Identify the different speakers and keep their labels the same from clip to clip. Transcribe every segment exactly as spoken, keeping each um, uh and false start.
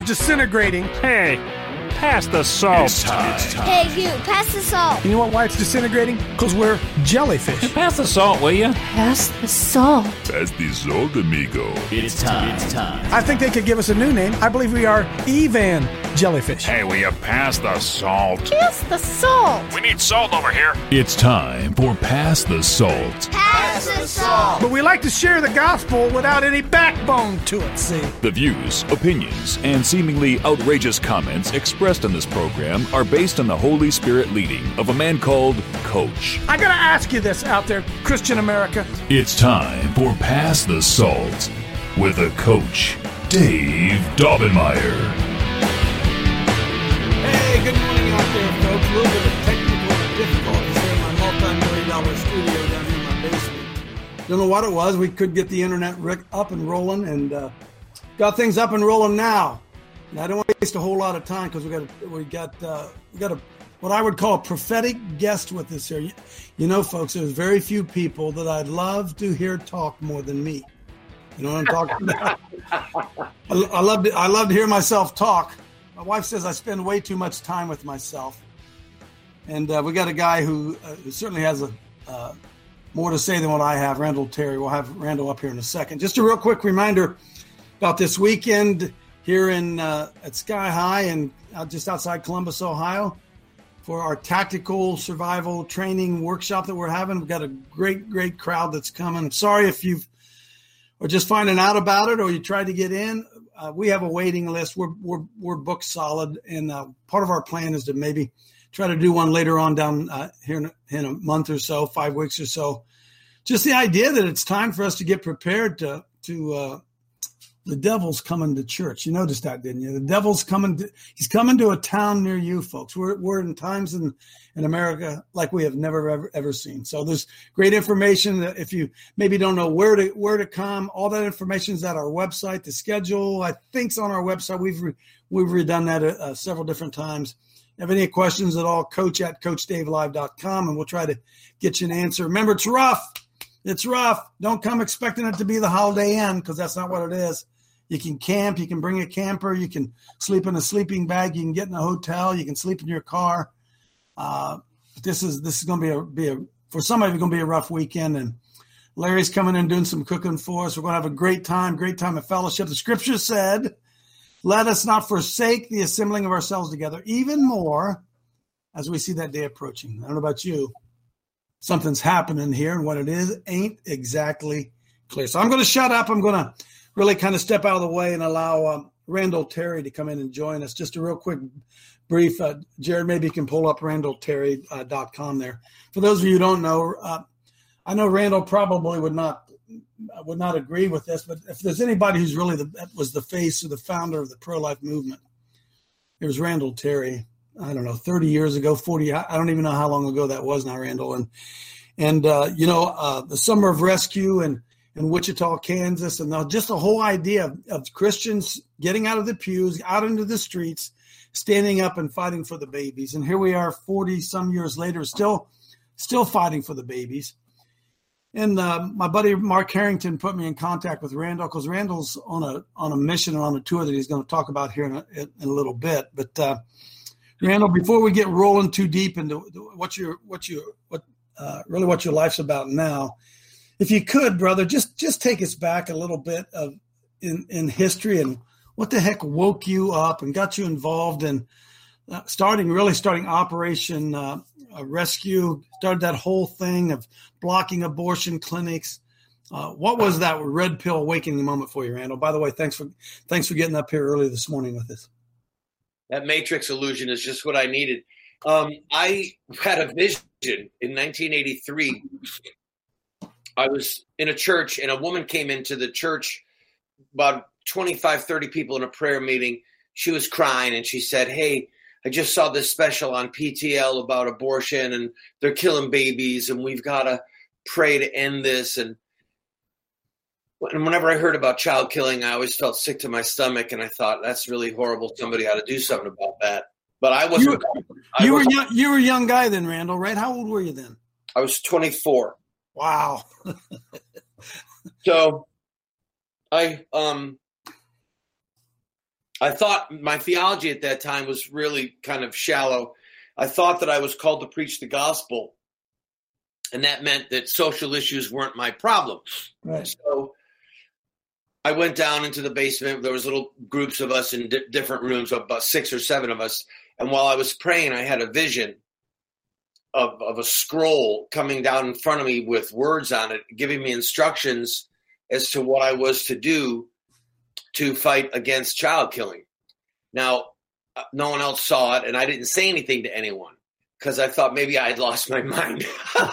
Speaker 1: disintegrating.
Speaker 2: Hey, pass the salt.
Speaker 3: It's time. It's time.
Speaker 4: Hey, you, pass the salt.
Speaker 1: You know what, why it's disintegrating? Because we're jellyfish.
Speaker 2: Pass the salt, will you?
Speaker 4: Pass the salt.
Speaker 3: Pass the salt, amigo.
Speaker 5: It's time. It's time.
Speaker 1: I think they could give us a new name. I believe we are Evan Jellyfish.
Speaker 2: Hey, will you pass the salt?
Speaker 4: Pass the salt.
Speaker 2: We need salt over here.
Speaker 3: It's time for Pass the Salt.
Speaker 4: Pass the salt.
Speaker 1: But we like to share the gospel without any backbone to it, see?
Speaker 3: The views, opinions, and seemingly outrageous comments expressed on this program are based on the Holy Spirit leading of a man called Coach.
Speaker 1: I gotta ask you this out there, Christian America.
Speaker 3: It's time for Pass the Salt with a Coach, Dave Daubenmire.
Speaker 6: Hey, good morning out there, folks. A little bit of technical difficulties here in my multi-million dollar studio down here in my basement. Don't know what it was. We could get the internet up and rolling, and uh, got things up and rolling now. And I don't want to waste a whole lot of time because we got we got uh, we got a what I would call a prophetic guest with us here. You, you know, folks, there's very few people that I'd love to hear talk more than me. You know what I'm talking about? I, I love to I love to hear myself talk. My wife says I spend way too much time with myself. And uh, we got a guy who, uh, who certainly has a uh, more to say than what I have, Randall Terry. We'll have Randall up here in a second. Just a real quick reminder about this weekend here in uh, at Sky High and uh, just outside Columbus, Ohio, for our tactical survival training workshop that we're having. We've got a great, great crowd that's coming. I'm sorry if you've or just finding out about it or you tried to get in. Uh, we have a waiting list. We're we're we're booked solid, and uh, part of our plan is to maybe try to do one later on down uh, here in a, in a month or so, five weeks or so. Just the idea that it's time for us to get prepared to to uh, the devil's coming to church. You noticed that, didn't you? The devil's coming. To, he's coming to a town near you, folks. We're we're in times in, in America like we have never ever ever seen. So there's great information. If you maybe don't know where to where to come, all that information is at our website. The schedule, I think, is on our website. We've re, we've redone that uh, several different times. If you have any questions at all, coach at coach dave live dot com, and we'll try to get you an answer. Remember, it's rough. It's rough. Don't come expecting it to be the Holiday Inn because that's not what it is. You can camp. You can bring a camper. You can sleep in a sleeping bag. You can get in a hotel. You can sleep in your car. Uh, this is this is going to be a be a for some of you going to be a rough weekend. And Larry's coming in doing some cooking for us. We're going to have a great time, great time of fellowship. The Scripture said, "Let us not forsake the assembling of ourselves together, even more as we see that day approaching." I don't know about you. Something's happening here, and what it is ain't exactly clear. So I'm going to shut up. I'm going to really kind of step out of the way and allow um, Randall Terry to come in and join us. Just a real quick brief. Uh, Jared, maybe you can pull up randall terry dot com there. For those of you who don't know, uh, I know Randall probably would not would not agree with this, but if there's anybody who's really the was the face or the founder of the pro-life movement, it was Randall Terry. I don't know, thirty years ago, forty, I don't even know how long ago that was now, Randall. And, and uh, you know, uh, the Summer of Rescue and in Wichita, Kansas, and the, just the whole idea of, of Christians getting out of the pews, out into the streets, standing up and fighting for the babies. And here we are forty some years later, still still fighting for the babies. And uh, my buddy Mark Harrington put me in contact with Randall because Randall's on a on a mission and on a tour that he's going to talk about here in a, in a little bit. But uh, Randall, before we get rolling too deep into what your what you what uh, really what your life's about now, if you could, brother, just just take us back a little bit of in, in history and what the heck woke you up and got you involved in uh, starting really starting Operation uh, uh, Rescue, started that whole thing of blocking abortion clinics. Uh, what was that red pill awakening moment for you, Randall? By the way, thanks for thanks for getting up here early this morning with us.
Speaker 7: That Matrix illusion is just what I needed. Um, I had a vision in nineteen eighty-three. I was in a church, and a woman came into the church, about twenty-five, thirty people in a prayer meeting. She was crying, and she said, "Hey, I just saw this special on P T L about abortion, and they're killing babies, and we've got to pray to end this." And And whenever I heard about child killing, I always felt sick to my stomach, and I thought that's really horrible. Somebody ought to do something about that. But I wasn't.
Speaker 6: You were,
Speaker 7: I
Speaker 6: you,
Speaker 7: wasn't,
Speaker 6: were young, you were a young guy then, Randall, right? How old were you then?
Speaker 7: I was twenty-four.
Speaker 6: Wow.
Speaker 7: So I um I thought my theology at that time was really kind of shallow. I thought that I was called to preach the gospel, and that meant that social issues weren't my problem.
Speaker 6: Right.
Speaker 7: So I went down into the basement. There was little groups of us in di- different rooms, about six or seven of us. And while I was praying, I had a vision of, of a scroll coming down in front of me with words on it, giving me instructions as to what I was to do to fight against child killing. Now, no one else saw it, and I didn't say anything to anyone because I thought maybe I had lost my mind.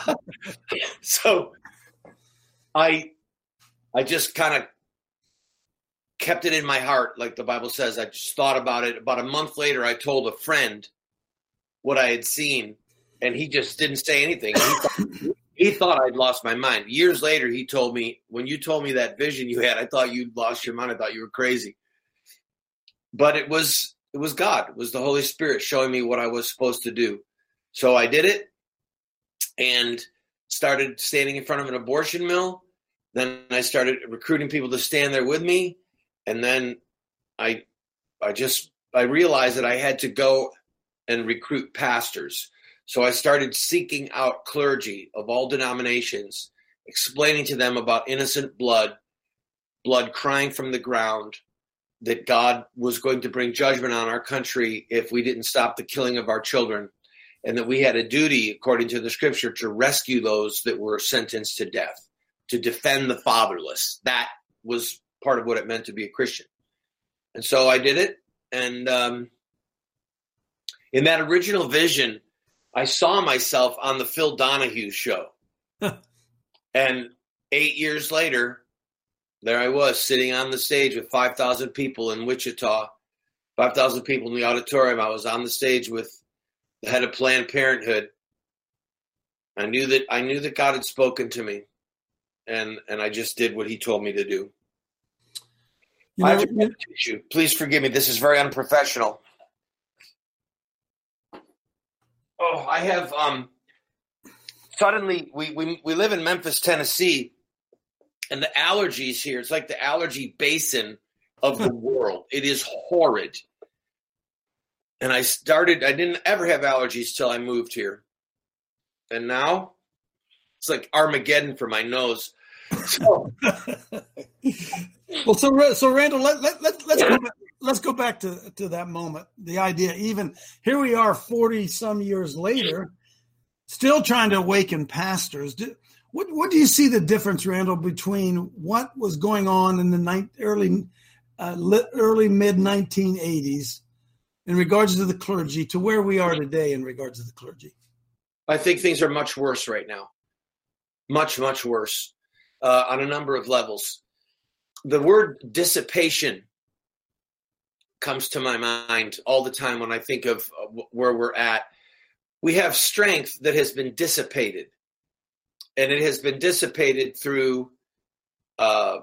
Speaker 7: So I, I just kind of kept it in my heart, like the Bible says. I just thought about it. About a month later, I told a friend what I had seen, and he just didn't say anything. He thought, he thought I'd lost my mind. Years later, he told me, when you told me that vision you had, I thought you'd lost your mind. I thought you were crazy. But it was it was God. It was the Holy Spirit showing me what I was supposed to do. So I did it and started standing in front of an abortion mill. Then I started recruiting people to stand there with me. And then I I just I realized that I had to go and recruit pastors. So I started seeking out clergy of all denominations, explaining to them about innocent blood, blood crying from the ground, that God was going to bring judgment on our country if we didn't stop the killing of our children, and that we had a duty, according to the scripture, to rescue those that were sentenced to death, to defend the fatherless. That was part of what it meant to be a Christian. And so I did it. And um, in that original vision, I saw myself on the Phil Donahue show. And eight years later, there I was sitting on the stage with five thousand people in Wichita, five thousand people in the auditorium. I was on the stage with the head of Planned Parenthood. I knew that I knew that God had spoken to me, and, and I just did what he told me to do.
Speaker 6: You know,
Speaker 7: I have a tissue. Please forgive me. This is very unprofessional. Oh, I have um suddenly we, we we live in Memphis, Tennessee, and the allergies here, it's like the allergy basin of the world. It is horrid. And I started, I didn't ever have allergies till I moved here. And now it's like Armageddon for my nose. So,
Speaker 6: well, so so Randall, let, let, let, let's go back, let's go back to, to that moment. The idea, even here we are forty some years later, still trying to awaken pastors. Do, what what do you see the difference, Randall, between what was going on in the ni- early uh, early mid nineteen eighties in regards to the clergy to where we are today in regards to the clergy?
Speaker 7: I think things are much worse right now. Much, much worse uh, on a number of levels. The word dissipation comes to my mind all the time when I think of where we're at. We have strength that has been dissipated, and it has been dissipated through uh,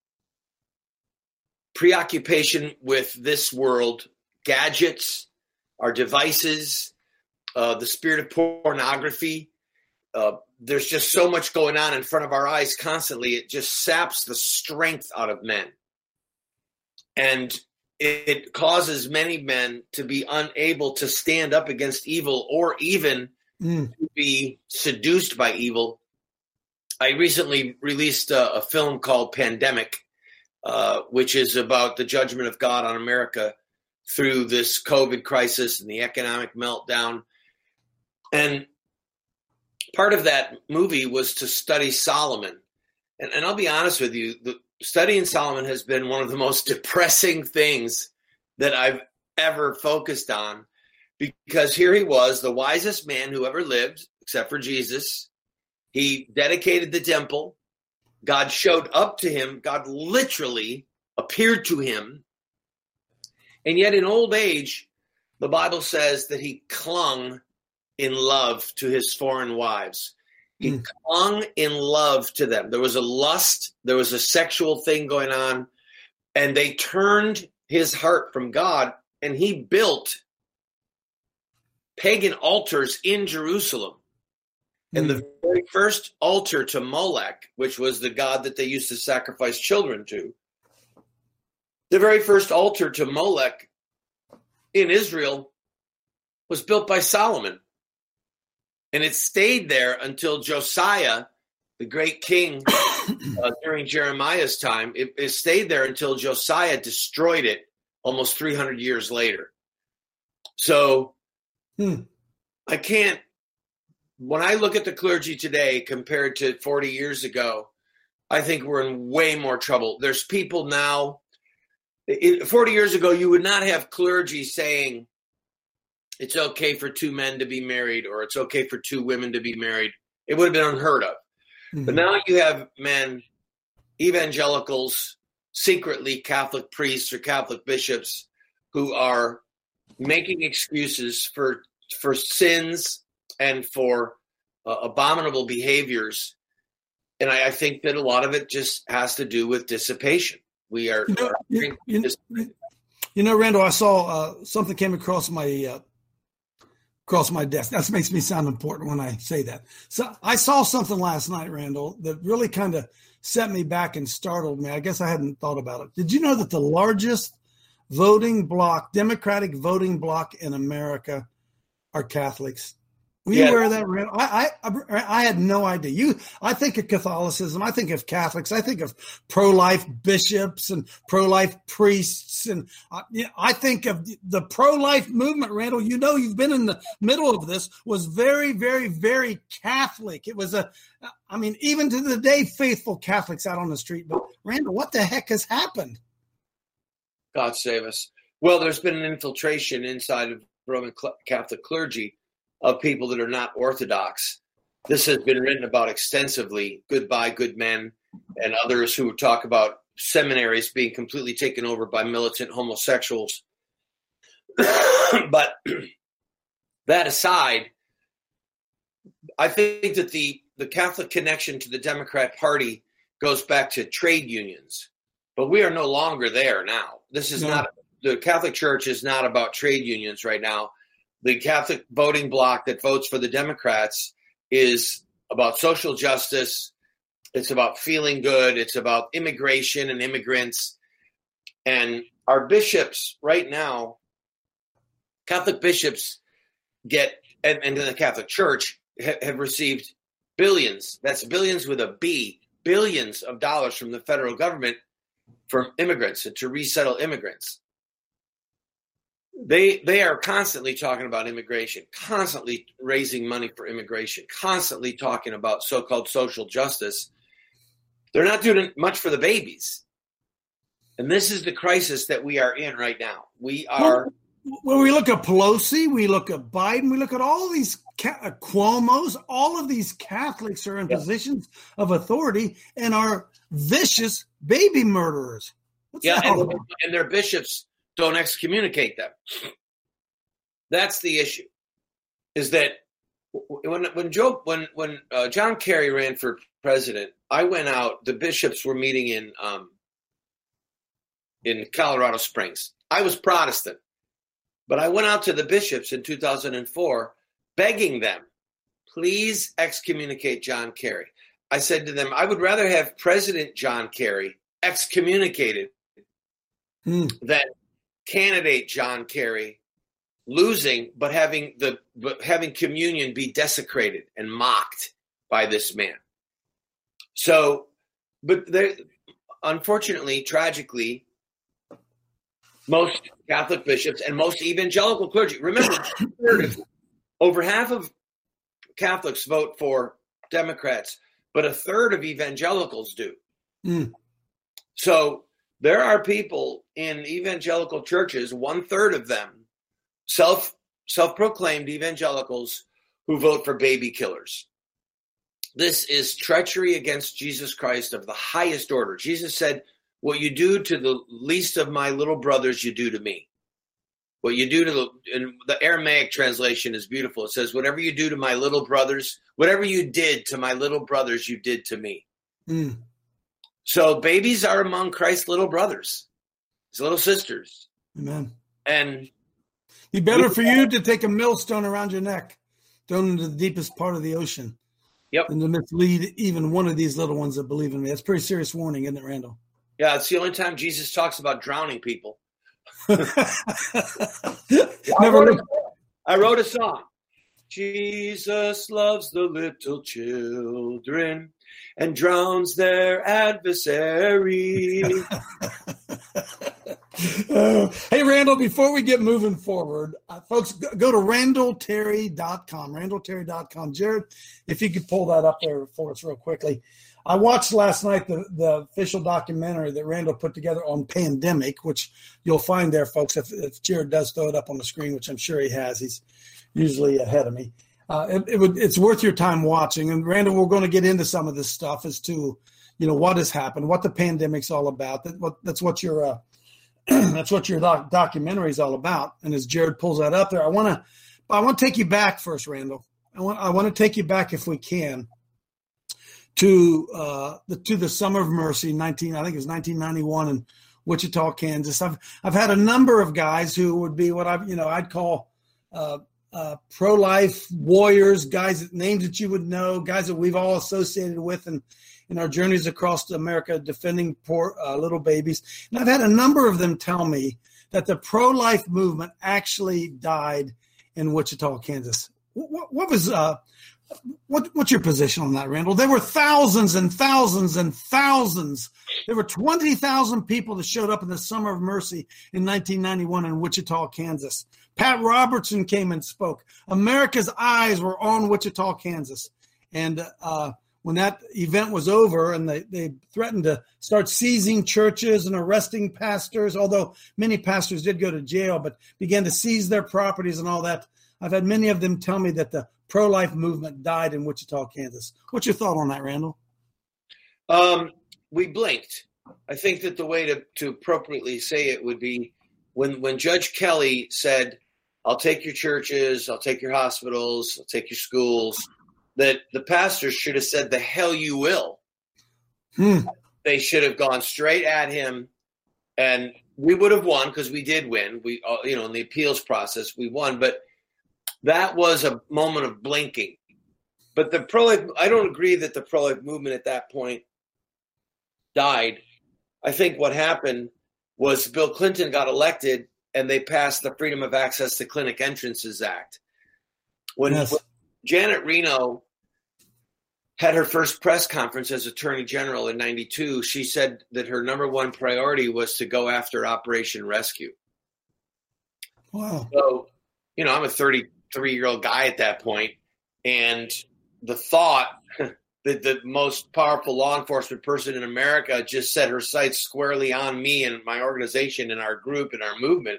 Speaker 7: preoccupation with this world, gadgets, our devices, uh, the spirit of pornography. Uh, there's just so much going on in front of our eyes constantly. It just saps the strength out of men. And it, it causes many men to be unable to stand up against evil or even mm. to be seduced by evil. I recently released a, a film called Pandemic, uh, which is about the judgment of God on America through this COVID crisis and the economic meltdown. And part of that movie was to study Solomon. And, and I'll be honest with you, the studying Solomon has been one of the most depressing things that I've ever focused on, because here he was, the wisest man who ever lived, except for Jesus. He dedicated the temple. God showed up to him. God literally appeared to him. And yet in old age, the Bible says that he clung in love to his foreign wives. He mm. clung in love to them. There was a lust, there was a sexual thing going on, and they turned his heart from God, and he built pagan altars in Jerusalem. Mm. And the very first altar to Molech, which was the god that they used to sacrifice children to, The very first altar to Molech in Israel was built by Solomon. And it stayed there until Josiah, the great king uh, during Jeremiah's time. It, it stayed there until Josiah destroyed it almost three hundred years later. So hmm. I can't, when I look at the clergy today compared to forty years ago, I think we're in way more trouble. There's people now, it, forty years ago, you would not have clergy saying it's okay for two men to be married or it's okay for two women to be married. It would have been unheard of. Mm-hmm. But now you have men, evangelicals, secretly Catholic priests or Catholic bishops who are making excuses for for sins and for uh, abominable behaviors. And I, I think that a lot of it just has to do with dissipation. We are,
Speaker 6: you know,
Speaker 7: are
Speaker 6: you, you, you know, Randall, I saw uh, something came across my uh, across my desk. That makes me sound important when I say that. So I saw something last night, Randall, that really kind of set me back and startled me. I guess I hadn't thought about it. Did you know that the largest voting bloc, Democratic voting bloc in America are Catholics? Were you
Speaker 7: yeah.
Speaker 6: aware of that, Randall? I, I I had no idea. You, I think of Catholicism. I think of Catholics. I think of pro-life bishops and pro-life priests, and I, you know, I think of the pro-life movement. Randall, you know, you've been in the middle of this. Was very, very, very Catholic. It was a, I mean, even to the day, faithful Catholics out on the street. But Randall, what the heck has happened?
Speaker 7: God save us. Well, there's been an infiltration inside of Roman Catholic clergy of people that are not Orthodox. This has been written about extensively. Goodbye, good men, and others who talk about seminaries being completely taken over by militant homosexuals. But that aside, I think that the, the Catholic connection to the Democrat Party goes back to trade unions. But we are no longer there now. This is no. not, the Catholic Church is not about trade unions right now. The Catholic voting bloc that votes for the Democrats is about social justice. It's about feeling good. It's about immigration and immigrants. And our bishops right now, Catholic bishops get, and, and in the Catholic Church ha, have received billions, that's billions with a B, billions of dollars from the federal government for immigrants and to resettle immigrants. They they are constantly talking about immigration, constantly raising money for immigration, constantly talking about so-called social justice. They're not doing much for the babies. And this is the crisis that we are in right now. We are.
Speaker 6: When we look at Pelosi, we look at Biden, we look at all these uh, Cuomo's, all of these Catholics are in yeah. positions of authority and are vicious baby murderers. What's
Speaker 7: yeah,
Speaker 6: that
Speaker 7: and, and their bishops don't excommunicate them. That's the issue. Is that when when Joe when when uh, John Kerry ran for president, I went out. The bishops were meeting in um, in Colorado Springs. I was Protestant, but I went out to the bishops in two thousand four, begging them, please excommunicate John Kerry. I said to them, I would rather have President John Kerry excommunicated hmm. than candidate John Kerry losing, but having the but having communion be desecrated and mocked by this man. So, but there, unfortunately, tragically, most Catholic bishops and most evangelical clergy, remember, over half of Catholics vote for Democrats, but a third of evangelicals do. Mm. So there are people in evangelical churches, one third of them, self, self-proclaimed evangelicals who vote for baby killers. This is treachery against Jesus Christ of the highest order. Jesus said, what you do to the least of my little brothers, you do to me. What you do to the, and the Aramaic translation is beautiful. It says, whatever you do to my little brothers, whatever you did to my little brothers, you did to me. Mm. So babies are among Christ's little brothers, his little sisters.
Speaker 6: Amen.
Speaker 7: And
Speaker 6: be better we, for you to take a millstone around your neck, thrown into the deepest part of the ocean,
Speaker 7: yep.
Speaker 6: than to mislead even one of these little ones that believe in me. That's a pretty serious warning, isn't it, Randall?
Speaker 7: Yeah, it's the only time Jesus talks about drowning people.
Speaker 6: Never
Speaker 7: I, wrote
Speaker 6: looked.
Speaker 7: a, I wrote a song. Jesus loves the little children and drowns their adversary.
Speaker 6: Uh, hey, Randall, before we get moving forward, uh, folks, go, go to randall terry dot com, randall terry dot com. Jared, if you could pull that up there for us real quickly. I watched last night the, the official documentary that Randall put together on pandemic, which you'll find there, folks, if, if Jared does throw it up on the screen, which I'm sure he has. He's usually ahead of me. Uh, it, it would, it's worth your time watching. And, Randall, we're going to get into some of this stuff as to, you know, what has happened, what the pandemic's all about. That, what, that's what your uh, that's what your doc, documentary is all about. And as Jared pulls that up there, I want to I want to take you back first, Randall. I want I want to take you back, if we can, to uh, the to the Summer of Mercy, nineteen I think it was nineteen ninety-one in Wichita, Kansas. I've I've had a number of guys who would be what I you know I'd call uh, uh, pro-life warriors, guys that names that you would know, guys that we've all associated with and. in our journeys across America defending poor uh, little babies. And I've had a number of them tell me that the pro-life movement actually died in Wichita, Kansas. What, what was uh, what, what's your position on that, Randall? There were thousands and thousands and thousands. There were twenty thousand people that showed up in the Summer of Mercy in nineteen ninety-one in Wichita, Kansas. Pat Robertson came and spoke. America's eyes were on Wichita, Kansas. And uh when that event was over and they, they threatened to start seizing churches and arresting pastors, although many pastors did go to jail, but began to seize their properties and all that. I've had many of them tell me that the pro-life movement died in Wichita, Kansas. What's your thought on that, Randall?
Speaker 7: Um, we blinked. I think that the way to, to appropriately say it would be when, when Judge Kelly said, I'll take your churches, I'll take your hospitals, I'll take your schools, that the pastors should have said, the hell you will.
Speaker 6: Hmm.
Speaker 7: They should have gone straight at him, and we would have won because we did win. We, uh, you know, in the appeals process, we won. But that was a moment of blinking. But the pro-life, I don't agree that the pro-life movement at that point died. I think what happened was Bill Clinton got elected, and they passed the Freedom of Access to Clinic Entrances Act. When,
Speaker 6: yes.
Speaker 7: when Janet Reno had her first press conference as Attorney General in ninety-two, she said that her number one priority was to go after Operation Rescue.
Speaker 6: Wow.
Speaker 7: So, you know, I'm a thirty-three-year-old guy at that point, and the thought that the most powerful law enforcement person in America just set her sights squarely on me and my organization and our group and our movement.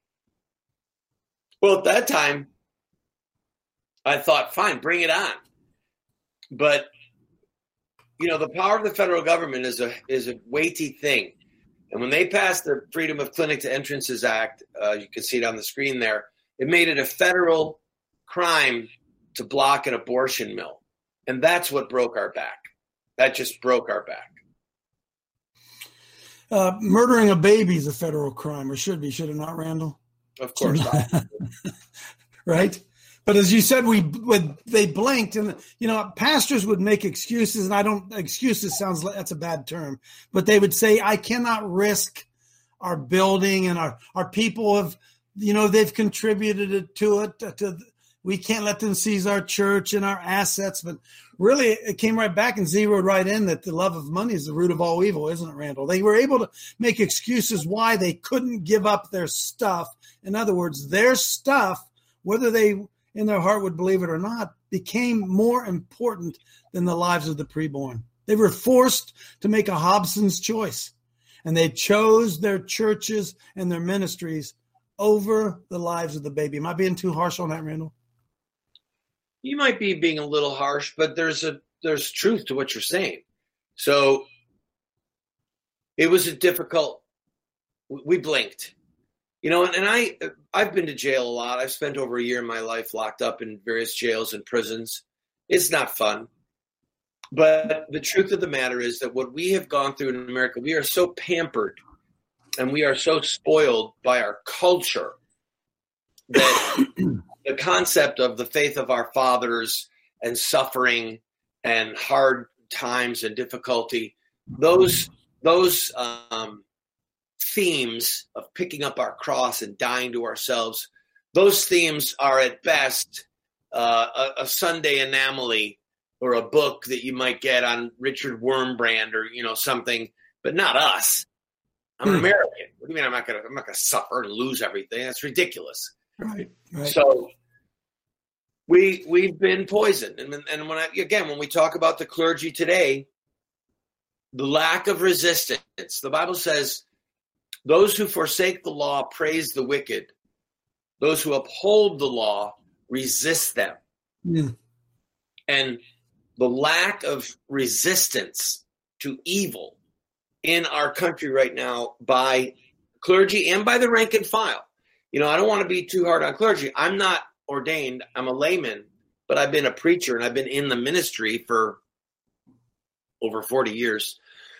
Speaker 7: Well, at that time, I thought, fine, bring it on. But, you know, the power of the federal government is a is a weighty thing. And when they passed the Freedom of Clinic to Entrances Act, uh, you can see it on the screen there, it made it a federal crime to block an abortion mill. And that's what broke our back. That just broke our back.
Speaker 6: Uh, murdering a baby is a federal crime, or should be, should it not, Randall?
Speaker 7: Of course not.
Speaker 6: Right? But as you said, we would, they blinked, and you know, pastors would make excuses, and I don't excuses sounds like that's a bad term, but they would say, "I cannot risk our building and our our people have, you know, they've contributed to it. To we can't let them seize our church and our assets." But really, it came right back and zeroed right in that the love of money is the root of all evil, isn't it, Randall? They were able to make excuses why they couldn't give up their stuff. In other words, their stuff, whether they in their heart would believe it or not, became more important than the lives of the preborn. They were forced to make a Hobson's choice, and they chose their churches and their ministries over the lives of the baby. Am I being too harsh on that, Randall?
Speaker 7: You might be being a little harsh, but there's a there's truth to what you're saying. So it was a difficult, we blinked. You know, and, and I, I've been to jail a lot. I've spent over a year of my life locked up in various jails and prisons. It's not fun. But the truth of the matter is that what we have gone through in America, we are so pampered and we are so spoiled by our culture that the concept of the faith of our fathers and suffering and hard times and difficulty, those those um, themes of picking up our cross and dying to ourselves, those themes are at best uh, a, a Sunday anomaly or a book that you might get on Richard Wurmbrand or, you know, something, but not us. I'm an American. What do you mean I'm not going to I'm not going to suffer and lose everything? That's ridiculous.
Speaker 6: Right. Right.
Speaker 7: So we we've been poisoned, and and when I, again when we talk about the clergy today, the lack of resistance. The Bible says, "Those who forsake the law praise the wicked; those who uphold the law resist them."
Speaker 6: Yeah.
Speaker 7: And the lack of resistance to evil in our country right now by clergy and by the rank and file. You know, I don't want to be too hard on clergy. I'm not ordained. I'm a layman, but I've been a preacher and I've been in the ministry for over forty years.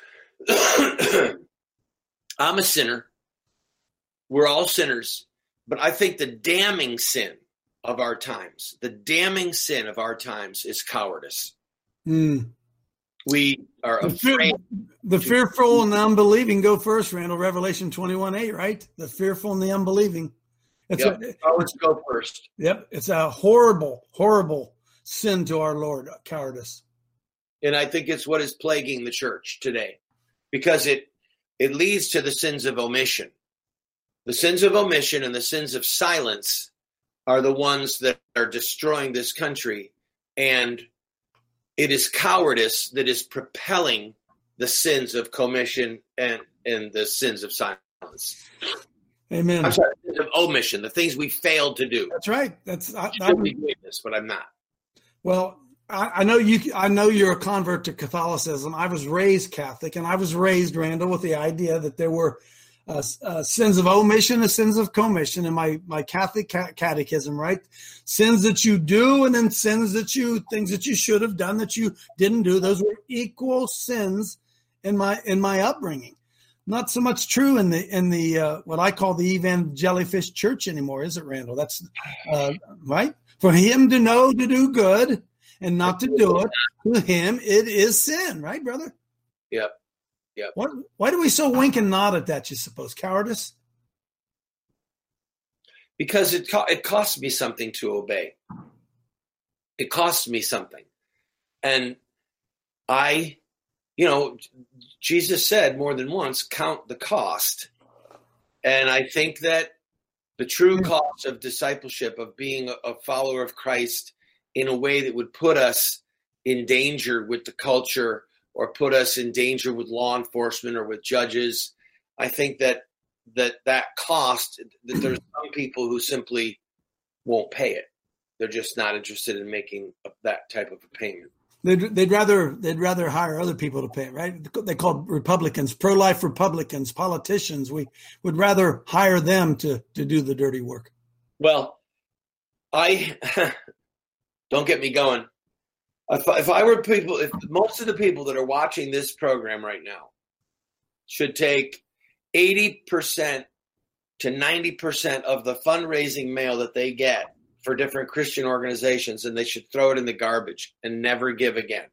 Speaker 7: I'm a sinner. We're all sinners. But I think the damning sin of our times, the damning sin of our times is cowardice.
Speaker 6: Mm.
Speaker 7: We are
Speaker 6: The, fear,
Speaker 7: afraid.
Speaker 6: the fearful and the unbelieving go first, Randall. Revelation twenty-one eight, right? The fearful and the unbelieving. It's
Speaker 7: Yep.
Speaker 6: a,
Speaker 7: Cowards go first.
Speaker 6: yep. It's a horrible, horrible sin to our Lord, cowardice.
Speaker 7: And I think it's what is plaguing the church today, because it it leads to the sins of omission. The sins of omission and the sins of silence are the ones that are destroying this country. And it is cowardice that is propelling the sins of commission and, and the sins of silence.
Speaker 6: Amen.
Speaker 7: I'm sorry, the sins of omission, the things we failed to do.
Speaker 6: That's right. That's I,
Speaker 7: I
Speaker 6: I,
Speaker 7: should be doing this, but I'm not.
Speaker 6: well. I, I know you. I know you're a convert to Catholicism. I was raised Catholic, and I was raised, Randall, with the idea that there were uh, uh, sins of omission and sins of commission in my my Catholic ca- catechism. Right, sins that you do, and then sins that you things that you should have done that you didn't do. Those were equal sins in my in my upbringing. Not so much true in the in the uh, what I call the evangelifish church anymore, is it, Randall? That's uh, right. For him to know to do good and not to do it, to him it is sin, right, brother?
Speaker 7: Yep. Yep.
Speaker 6: What? Why do we so wink and nod at that? You suppose cowardice?
Speaker 7: Because it co- it costs me something to obey. It costs me something, and I, you know, Jesus said more than once, "Count the cost," and I think that the true cost of discipleship, of being a, a follower of Christ, in a way that would put us in danger with the culture or put us in danger with law enforcement or with judges. I think that that, that cost, that there's some people who simply won't pay it. They're just not interested in making that type of a payment.
Speaker 6: They'd, they'd rather they'd rather hire other people to pay it, right? They call Republicans, pro-life Republicans, politicians. We would rather hire them to, to do the dirty work.
Speaker 7: Well, I... Don't get me going. If, if I were people, if most of the people that are watching this program right now should take eighty percent to ninety percent of the fundraising mail that they get for different Christian organizations, and they should throw it in the garbage and never give again.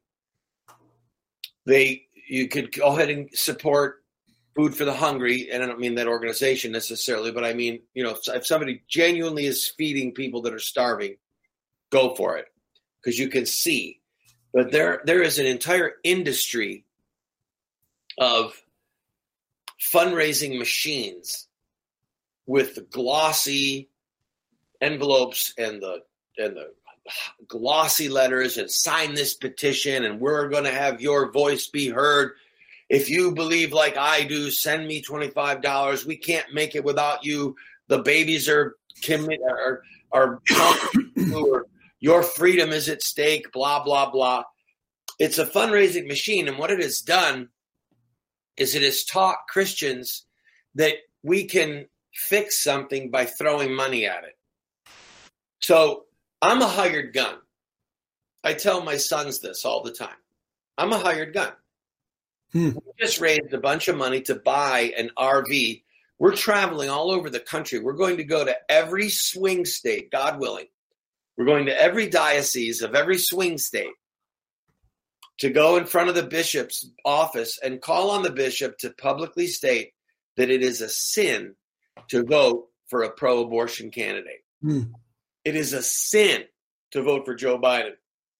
Speaker 7: They, you could go ahead and support Food for the Hungry, and I don't mean that organization necessarily, but I mean, you know, if somebody genuinely is feeding people that are starving, go for it, because you can see. But there, there is an entire industry of fundraising machines with the glossy envelopes and the and the glossy letters and sign this petition and we're going to have your voice be heard. If you believe like I do, send me twenty-five dollars. We can't make it without you. The babies are are are, are your freedom is at stake, blah, blah, blah. It's a fundraising machine. And what it has done is it has taught Christians that we can fix something by throwing money at it. So I'm a hired gun. I tell my sons this all the time. I'm a hired gun. Hmm. We just raised a bunch of money to buy an R V. We're traveling all over the country. We're going to go to every swing state, God willing. We're going to every diocese of every swing state to go in front of the bishop's office and call on the bishop to publicly state that it is a sin to vote for a pro-abortion candidate.
Speaker 6: Mm.
Speaker 7: It is a sin to vote for Joe Biden.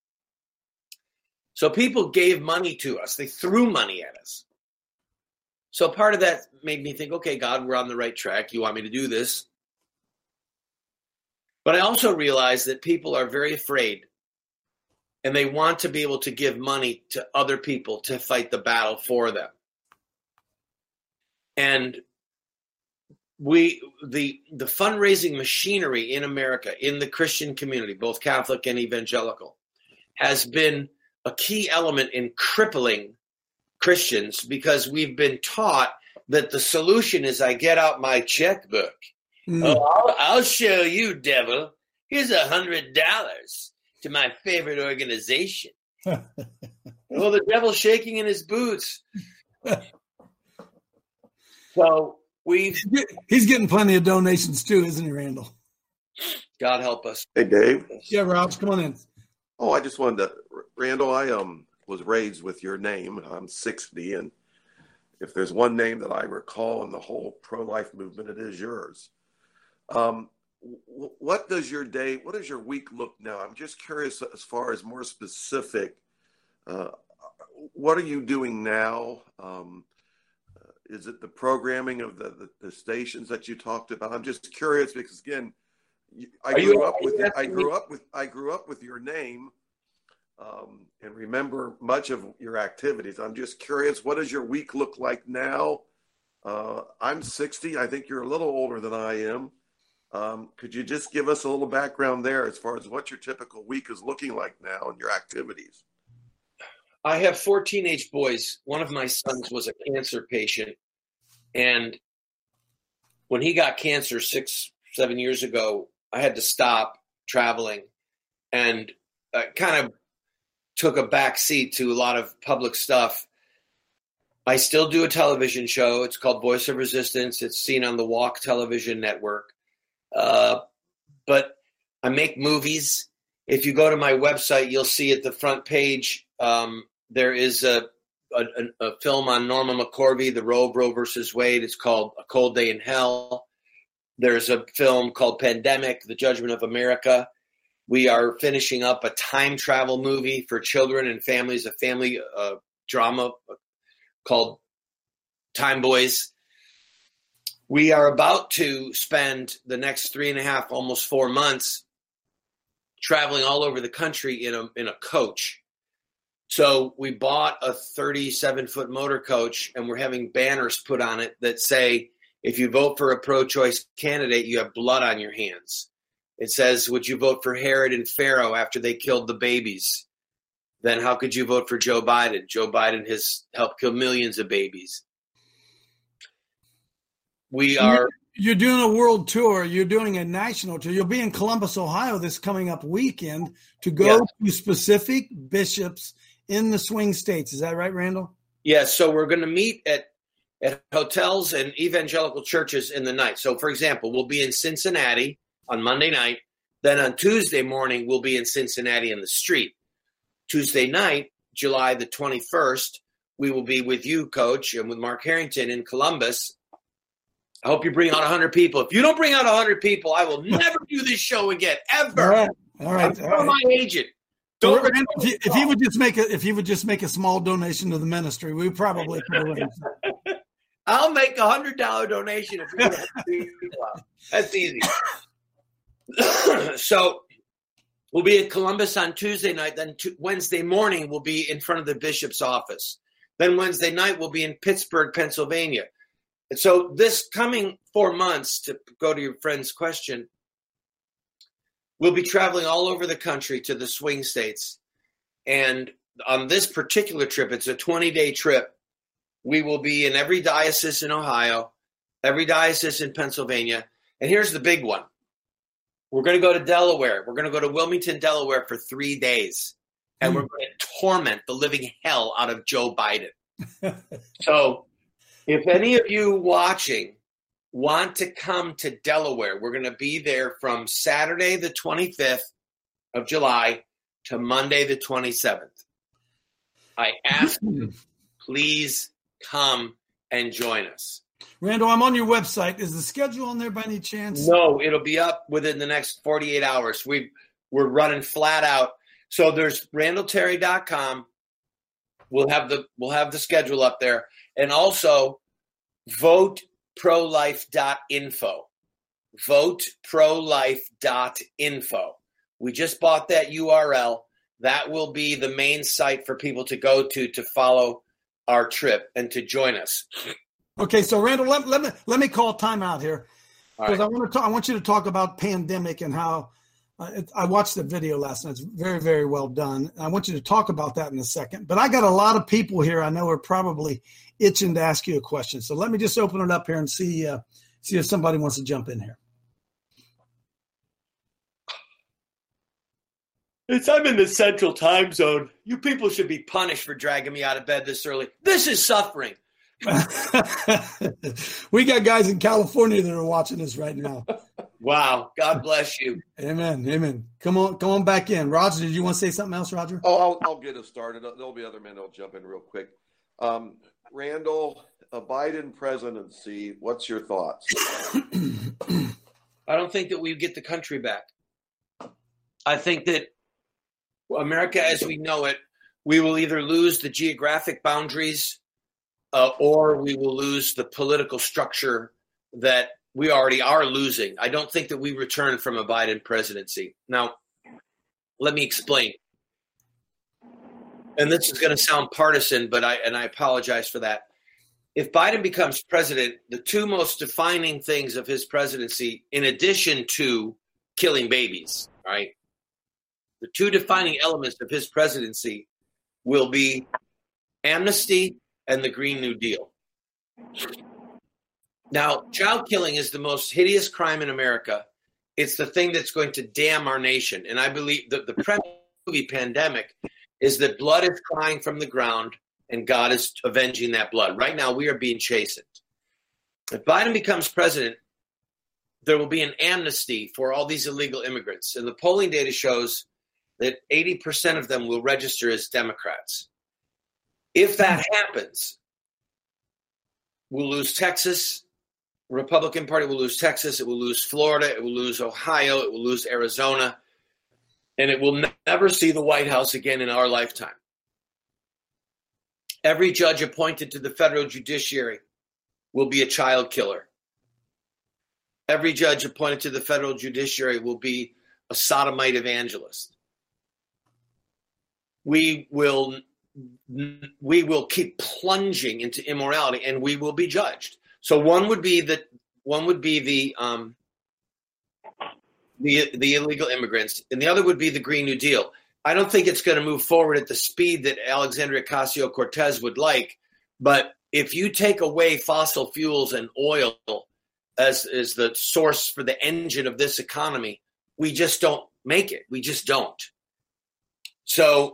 Speaker 7: So people gave money to us. They threw money at us. So part of that made me think, okay, God, we're on the right track. You want me to do this? But I also realized that people are very afraid, and they want to be able to give money to other people to fight the battle for them. And we, the, the fundraising machinery in America, in the Christian community, both Catholic and evangelical, has been a key element in crippling Christians, because we've been taught that the solution is I get out my checkbook. Mm. Oh, I'll, I'll show you, devil. Here's a hundred dollars to my favorite organization. Well, the devil's shaking in his boots. So we've
Speaker 6: he's getting plenty of donations too, isn't he, Randall?
Speaker 7: God help us.
Speaker 5: Hey, Dave.
Speaker 6: Yeah, Rob, come on in.
Speaker 5: Oh, I just wanted to, Randall, I um was raised with your name. I'm sixty, and if there's one name that I recall in the whole pro-life movement, it is yours. Um, w- what does your day, what does your week look now? I'm just curious as far as more specific. Uh, what are you doing now? Um, is it the programming of the, the, the stations that you talked about? I'm just curious because, again, I grew you, up with I grew up with I grew up with your name. Um, and remember much of your activities. I'm just curious, what does your week look like now? Uh, I'm sixty. I think you're a little older than I am. Um, could you just give us a little background there as far as what your typical week is looking like now and your activities?
Speaker 7: I have four teenage boys. One of my sons was a cancer patient. And when he got cancer six, seven years ago, I had to stop traveling and uh, kind of took a back seat to a lot of public stuff. I still do a television show. It's called Voice of Resistance. It's seen on the Walk Television Network. Uh, but I make movies. If you go to my website, you'll see at the front page, um, there is a, a, a film on Norma McCorvey, the Roe, Roe versus Wade. It's called A Cold Day in Hell. There's a film called Pandemic, The Judgment of America. We are finishing up a time travel movie for children and families, a family uh, drama called Time Boys. We are about to spend the next three and a half, almost four months traveling all over the country in a in a coach. So we bought a thirty-seven foot motor coach, and we're having banners put on it that say, if you vote for a pro-choice candidate, you have blood on your hands. It says, would you vote for Herod and Pharaoh after they killed the babies? Then how could you vote for Joe Biden? Joe Biden has helped kill millions of babies. We are...
Speaker 6: You're doing a world tour. You're doing a national tour. You'll be in Columbus, Ohio this coming up weekend to go
Speaker 7: yeah.
Speaker 6: to specific bishops in the swing states. Is that right, Randall?
Speaker 7: Yeah, so we're going to meet at, at hotels and evangelical churches in the night. So, for example, we'll be in Cincinnati on Monday night. Then on Tuesday morning, we'll be in Cincinnati in the street. Tuesday night, July the twenty-first, we will be with you, Coach, and with Mark Harrington in Columbus. I hope you bring out one hundred people. If you don't bring out one hundred people, I will never do this show again, ever.
Speaker 6: All right. All right.
Speaker 7: I'm
Speaker 6: All right.
Speaker 7: my agent. Don't
Speaker 6: Randall, if, he, if he would just make a if he would just make a small donation to the ministry, we probably could arrange that.
Speaker 7: I'll make a hundred dollar donation if we have people out. That's easy. So we'll be in Columbus on Tuesday night. Then t- Wednesday morning we'll be in front of the bishop's office. Then Wednesday night we'll be in Pittsburgh, Pennsylvania. And so this coming four months, to go to your friend's question, we'll be traveling all over the country to the swing states. And on this particular trip, it's a twenty-day trip. We will be in every diocese in Ohio, every diocese in Pennsylvania. And here's the big one. We're going to go to Delaware. We're going to go to Wilmington, Delaware for three days. And mm. we're going to torment the living hell out of Joe Biden. So if any of you watching want to come to Delaware, we're going to be there from Saturday the twenty-fifth of July to Monday the twenty-seventh. I ask you, please come and join us.
Speaker 6: Randall, I'm on your website. Is the schedule on there by any chance?
Speaker 7: No, it'll be up within the next forty-eight hours. We, we're running flat out. So there's randall terry dot com. We'll have the we'll have the schedule up there. And also vote pro life dot info. vote pro life dot info. We just bought that U R L. That will be the main site for people to go to to follow our trip and to join us.
Speaker 6: Okay, so Randall, let, let me let me call time out here because
Speaker 7: right.
Speaker 6: I want to talk, I want you to talk about pandemic and how uh, it, I watched the video last night. It's very very well done. I want you to talk about that in a second. But I got a lot of people here I know are probably itching to ask you a question. So let me just open it up here and see uh, see if somebody wants to jump in here.
Speaker 7: It's I'm in the central time zone. You people should be punished for dragging me out of bed this early. This is suffering.
Speaker 6: We got guys in California that are watching this right now.
Speaker 7: Wow. God bless you.
Speaker 6: Amen. Amen. Come on, come on back in. Roger, did you want to say something else, Roger?
Speaker 5: Oh, I'll, I'll get us started. There'll be other men that'll jump in real quick. Um, Randall, a Biden presidency, what's your thoughts?
Speaker 7: I don't think that we get the country back. I think that America as we know it, we will either lose the geographic boundaries uh, or we will lose the political structure that we already are losing. I don't think that we return from a Biden presidency. Now, let me explain. And this is going to sound partisan, but I and I apologize for that. If Biden becomes president, the two most defining things of his presidency, in addition to killing babies, right? The two defining elements of his presidency will be amnesty and the Green New Deal. Now, child killing is the most hideous crime in America. It's the thing that's going to damn our nation. And I believe that the premise of the movie Pandemic is that blood is crying from the ground and God is avenging that blood. Right now, we are being chastened. If Biden becomes president, there will be an amnesty for all these illegal immigrants. And the polling data shows that eighty percent of them will register as Democrats. If that happens, we'll lose Texas. The Republican Party will lose Texas. It will lose Florida. It will lose Ohio. It will lose Arizona. And it will never see the White House again in our lifetime. Every judge appointed to the federal judiciary will be a child killer. Every judge appointed to the federal judiciary will be a sodomite evangelist. We will we will keep plunging into immorality, and we will be judged. So one would be that one would be the um, the the illegal immigrants, and the other would be the Green New Deal. I don't think it's going to move forward at the speed that Alexandria Ocasio-Cortez would like, but if you take away fossil fuels and oil as as the source for the engine of this economy, we just don't make it. We just don't. So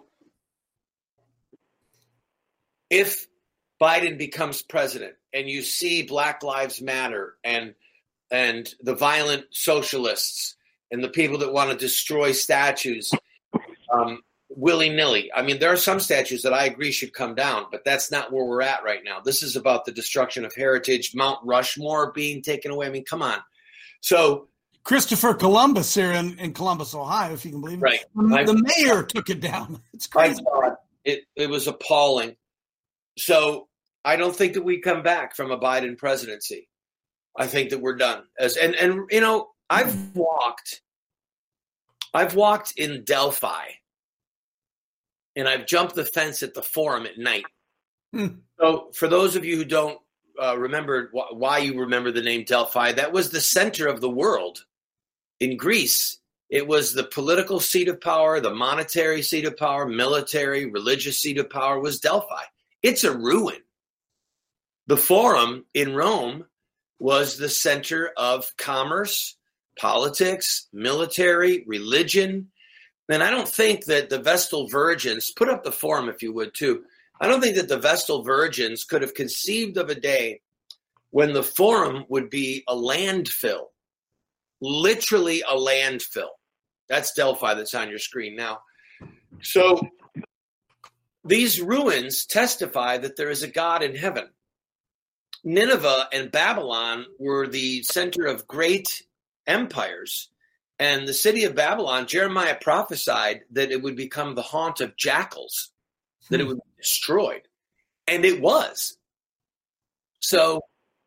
Speaker 7: if Biden becomes president and you see Black Lives Matter and and the violent socialists and the people that want to destroy statues um, willy-nilly. I mean, there are some statues that I agree should come down, but that's not where we're at right now. This is about the destruction of heritage, Mount Rushmore being taken away. I mean, come on. So
Speaker 6: Christopher Columbus here in, in Columbus, Ohio, if you can believe it.
Speaker 7: Right.
Speaker 6: The,
Speaker 7: I,
Speaker 6: the mayor took it down. It's crazy.
Speaker 7: I thought it, it was appalling. So I don't think that we come back from a Biden presidency. I think that we're done. As and and you know, I've walked, I've walked in Delphi, and I've jumped the fence at the Forum at night. Hmm. So for those of you who don't uh, remember wh- why you remember the name Delphi, that was the center of the world in Greece. It was the political seat of power, the monetary seat of power, military, religious seat of power was Delphi. It's a ruin. The Forum in Rome was the center of commerce, politics, military, religion. And I don't think that the Vestal Virgins, put up the Forum if you would too, I don't think that the Vestal Virgins could have conceived of a day when the Forum would be a landfill, literally a landfill. That's Delphi that's on your screen now. So these ruins testify that there is a God in heaven. Nineveh and Babylon were the center of great empires. And the city of Babylon, Jeremiah prophesied that it would become the haunt of jackals, that it would be destroyed. And it was. So,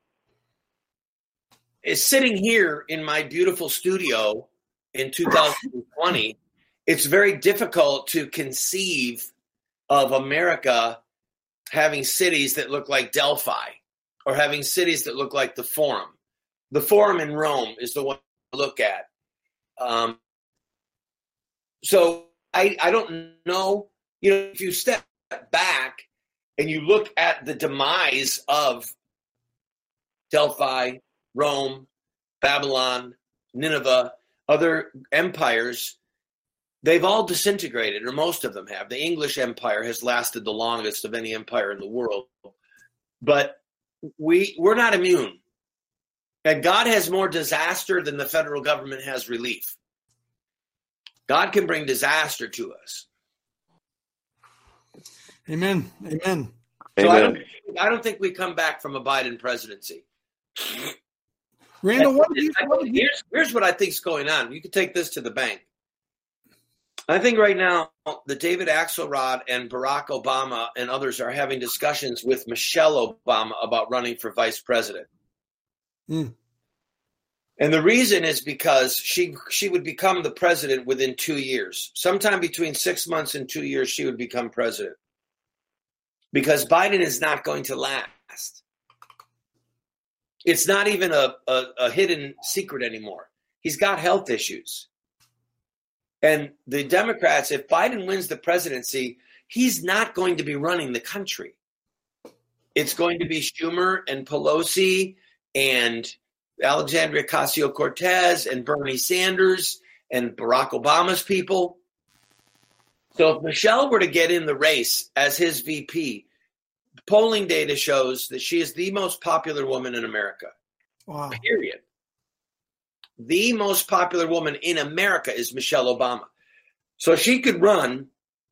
Speaker 7: is sitting here in my beautiful studio in two thousand twenty, it's very difficult to conceive of America having cities that look like Delphi or having cities that look like the Forum. The Forum in Rome is the one to look at. Um, so I, I don't know, you know, if you step back and you look at the demise of Delphi, Rome, Babylon, Nineveh, other empires, they've all disintegrated, or most of them have. The English Empire has lasted the longest of any empire in the world. But we, we're not immune. And God has more disaster than the federal government has relief. God can bring disaster to us.
Speaker 6: Amen. Amen.
Speaker 7: So
Speaker 5: Amen.
Speaker 7: I don't, I don't think we come back from a Biden presidency.
Speaker 6: Randall, what do you, what do you
Speaker 7: here's, here's what I think is going on. You can take this to the bank. I think right now the David Axelrod and Barack Obama and others are having discussions with Michelle Obama about running for vice president.
Speaker 6: Mm.
Speaker 7: And the reason is because she she would become the president within two years. Sometime between six months and two years, she would become president. Because Biden is not going to last. It's not even a, a, a hidden secret anymore. He's got health issues. And the Democrats, if Biden wins the presidency, he's not going to be running the country. It's going to be Schumer and Pelosi and Alexandria Ocasio-Cortez and Bernie Sanders and Barack Obama's people. So if Michelle were to get in the race as his V P, polling data shows that she is the most popular woman in America.
Speaker 6: Wow.
Speaker 7: Period. The most popular woman in America is Michelle Obama. So she could run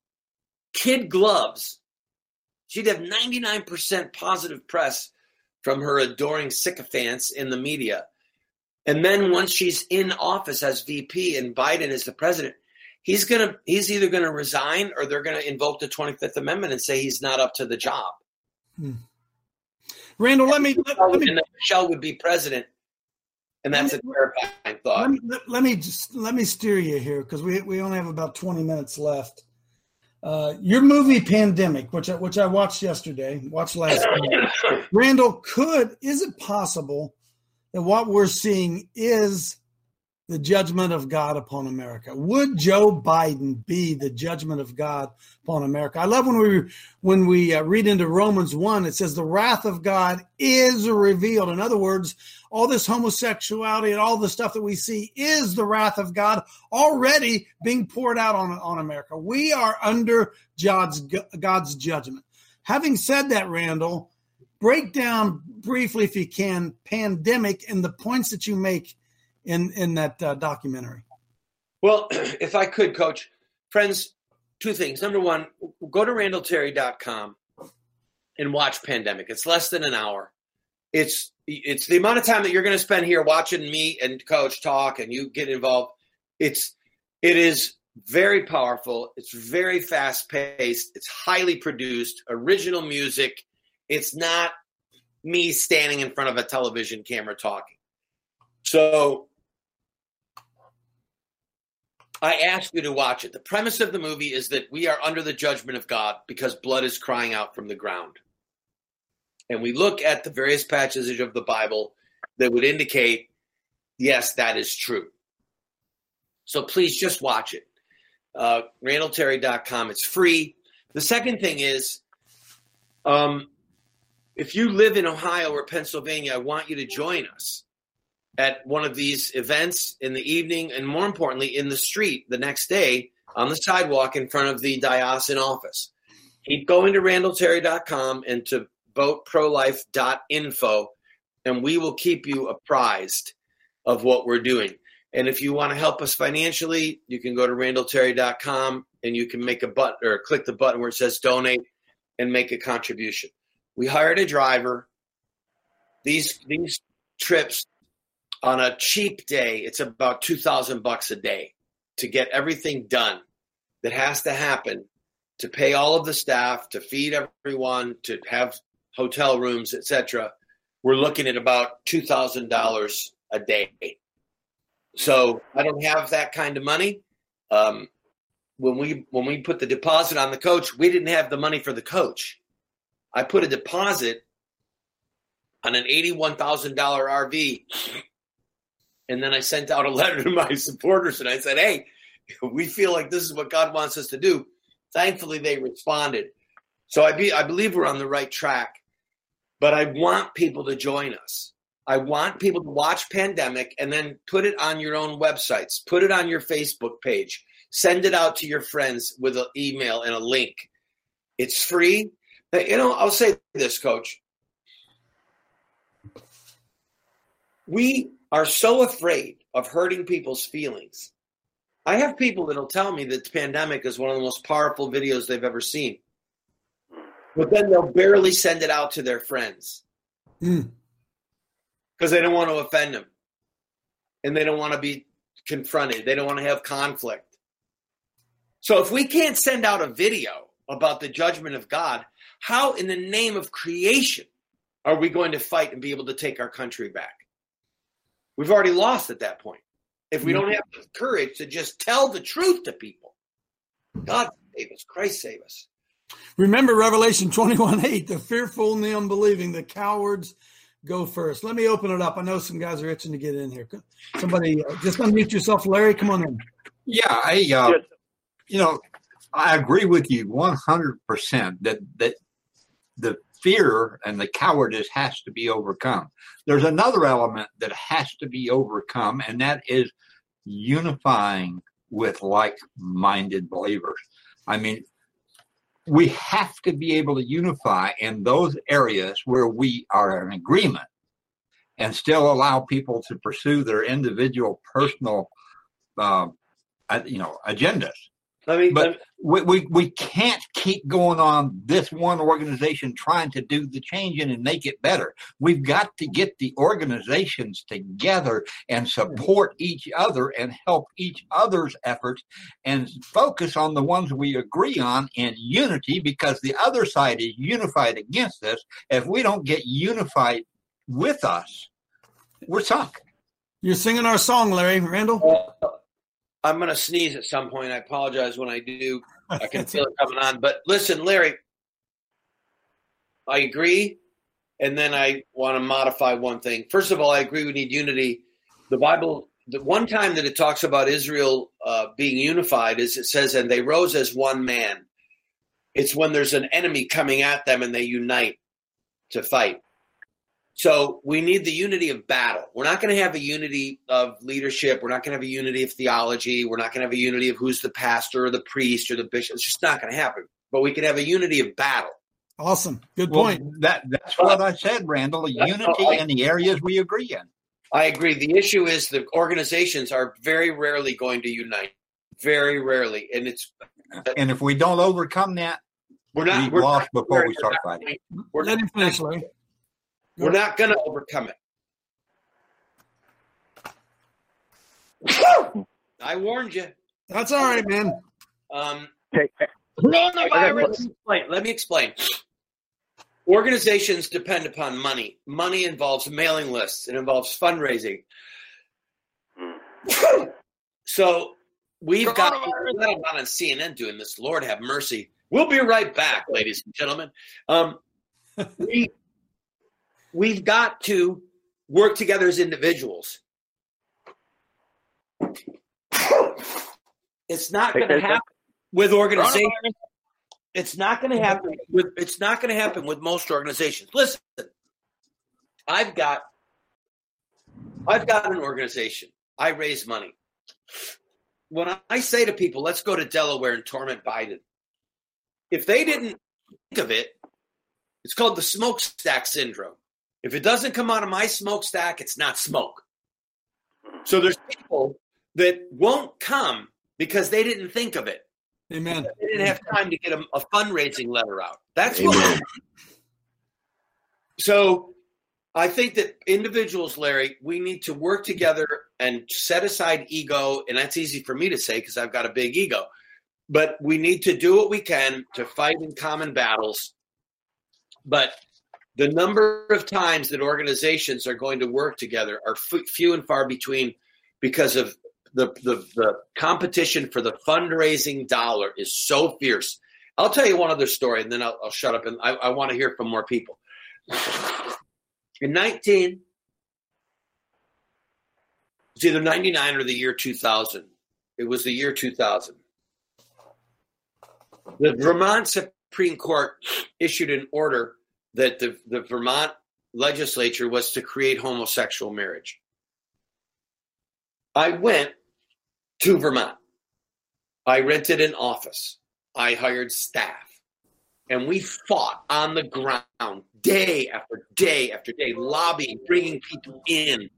Speaker 7: kid gloves. She'd have ninety-nine percent positive press from her adoring sycophants in the media. And then once she's in office as V P and Biden is the president, he's gonna he's either gonna resign or they're gonna invoke the twenty-fifth Amendment and say he's not up to the job.
Speaker 6: Hmm. Randall, let me let, let me
Speaker 7: and Michelle would be president, and that's a terrifying thought.
Speaker 6: Let me, let, let me just let me steer you here because we we only have about twenty minutes left. Uh, your movie Pandemic, which I, which I watched yesterday, watched last night. Randall, could is it possible that what we're seeing is the judgment of God upon America? Would Joe Biden be the judgment of God upon America? I love when we when we uh, read into Romans one, it says the wrath of God is revealed. In other words, all this homosexuality and all the stuff that we see is the wrath of God already being poured out on, on America. We are under God's, God's judgment. Having said that, Randall, break down briefly, if you can, Pandemic and the points that you make in, in that uh, documentary.
Speaker 7: Well, if I could, Coach, friends, two things. Number one, go to randall terry dot com and watch Pandemic. It's less than an hour. It's it's the amount of time that you're going to spend here watching me and Coach talk and you get involved. It's it is very powerful. It's very fast paced. It's highly produced, original music. It's not me standing in front of a television camera talking. So I ask you to watch it. The premise of the movie is that we are under the judgment of God because blood is crying out from the ground. And we look at the various passages of the Bible that would indicate, yes, that is true. So please just watch it. Uh, randall terry dot com. It's free. The second thing is, um, if you live in Ohio or Pennsylvania, I want you to join us at one of these events in the evening, and more importantly, in the street the next day on the sidewalk in front of the diocesan office. Keep going to randall terry dot com and to vote pro life dot info, and we will keep you apprised of what we're doing. And if you want to help us financially, you can go to randall terry dot com and you can make a button or click the button where it says donate and make a contribution. We hired a driver. These these trips on a cheap day, it's about two thousand bucks a day to get everything done that has to happen, to pay all of the staff, to feed everyone, to have hotel rooms, et cetera. We're looking at about two thousand dollars a day. So I don't have that kind of money. Um, when we when we put the deposit on the coach, we didn't have the money for the coach. I put a deposit on an eighty-one thousand dollars R V, and then I sent out a letter to my supporters, and I said, hey, we feel like this is what God wants us to do. Thankfully, they responded. So I, be, I believe we're on the right track, but I want people to join us. I want people to watch Pandemic and then put it on your own websites. Put it on your Facebook page. Send it out to your friends with an email and a link. It's free. You know, I'll say this, Coach. We are so afraid of hurting people's feelings. I have people that'll tell me that Pandemic is one of the most powerful videos they've ever seen. But then they'll barely send it out to their friends.
Speaker 6: Mm.
Speaker 7: Because they don't want to offend them. And they don't want to be confronted. They don't want to have conflict. So if we can't send out a video about the judgment of God, how in the name of creation are we going to fight and be able to take our country back? We've already lost at that point. If we don't have the courage to just tell the truth to people. God save us. Christ save us.
Speaker 6: Remember Revelation twenty-one eight, the fearful and the unbelieving, the cowards go first. Let me open it up. I know some guys are itching to get in here. Somebody, uh, just unmute yourself. Larry, come on in.
Speaker 8: Yeah, I, uh, you know, I agree with you one hundred percent that, that the fear and the cowardice has to be overcome. There's another element that has to be overcome, and that is unifying with like-minded believers. I mean, we have to be able to unify in those areas where we are in agreement and still allow people to pursue their individual personal, uh, you know, agendas.
Speaker 7: Let me,
Speaker 8: but
Speaker 7: let me,
Speaker 8: we, we, we can't keep going on this one organization trying to do the changing and make it better. We've got to get the organizations together and support each other and help each other's efforts and focus on the ones we agree on in unity, because the other side is unified against us. If we don't get unified with us, we're sunk.
Speaker 6: You're singing our song, Larry. Randall?
Speaker 7: Uh, I'm going to sneeze at some point. I apologize when I do. I can feel it coming on. But listen, Larry, I agree. And then I want to modify one thing. First of all, I agree we need unity. The Bible, the one time that it talks about Israel uh, being unified is it says, and they rose as one man. It's when there's an enemy coming at them and they unite to fight. So we need the unity of battle. We're not going to have a unity of leadership. We're not going to have a unity of theology. We're not going to have a unity of who's the pastor or the priest or the bishop. It's just not going to happen. But we can have a unity of battle.
Speaker 6: Awesome. Good
Speaker 8: well,
Speaker 6: point.
Speaker 8: That, that's what I said, Randall, a unity I, in the areas we agree in.
Speaker 7: I agree. The issue is the organizations are very rarely going to unite. Very rarely. And it's
Speaker 8: and if we don't overcome that,
Speaker 7: we're not
Speaker 8: we've
Speaker 7: we're
Speaker 8: lost
Speaker 7: not,
Speaker 8: before
Speaker 7: we're,
Speaker 8: we start fighting.
Speaker 6: We're Let him finish, Larry.
Speaker 7: We're not going to overcome it. I warned you.
Speaker 6: That's all right, man.
Speaker 7: Um,
Speaker 9: okay.
Speaker 7: Coronavirus. Let me explain. Organizations depend upon money. Money involves mailing lists. It involves fundraising. So we've got I'm not on C N N doing this. Lord have mercy. We'll be right back, ladies and gentlemen. Um, we we've got to work together as individuals. It's not going to happen with organizations. It's not going to happen with. It's not going to happen with most organizations. Listen, I've got, I've got an organization. I raise money. When I say to people, "Let's go to Delaware and torment Biden," if they didn't think of it, it's called the smokestack syndrome. If it doesn't come out of my smokestack, it's not smoke. So there's people that won't come because they didn't think of it.
Speaker 6: Amen.
Speaker 7: They didn't have time to get a, a fundraising letter out. That's
Speaker 5: Amen.
Speaker 7: what. So I think that individuals, Larry, we need to work together and set aside ego. And that's easy for me to say because I've got a big ego. But we need to do what we can to fight in common battles. But the number of times that organizations are going to work together are f- few and far between because of the, the, the competition for the fundraising dollar is so fierce. I'll tell you one other story, and then I'll, I'll shut up, and I, I want to hear from more people. In nineteen, it's either ninety-nine or the year two thousand. It was the year two thousand. The Vermont Supreme Court issued an order that the, the Vermont legislature was to create homosexual marriage. I went to Vermont. I rented an office. I hired staff. And we fought on the ground day after day after day, lobbying, bringing people in.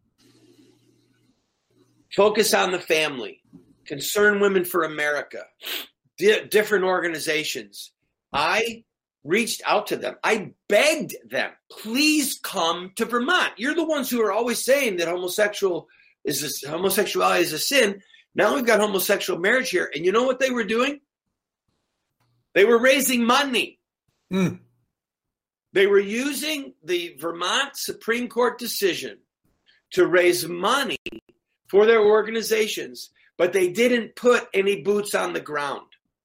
Speaker 7: Focus on the family. Concern Women for America. Di- different organizations. I reached out to them. I begged them, please come to Vermont. You're the ones who are always saying that homosexual is a, homosexuality is a sin. Now we've got homosexual marriage here. And you know what they were doing? They were raising money.
Speaker 6: Mm.
Speaker 7: They were using the Vermont Supreme Court decision to raise money for their organizations, but they didn't put any boots on the ground.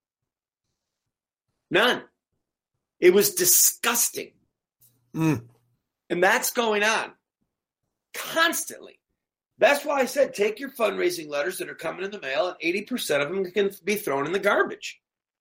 Speaker 7: None. It was disgusting.
Speaker 6: Mm.
Speaker 7: And that's going on constantly. That's why I said take your fundraising letters that are coming in the mail, and eighty percent of them can be thrown in the garbage.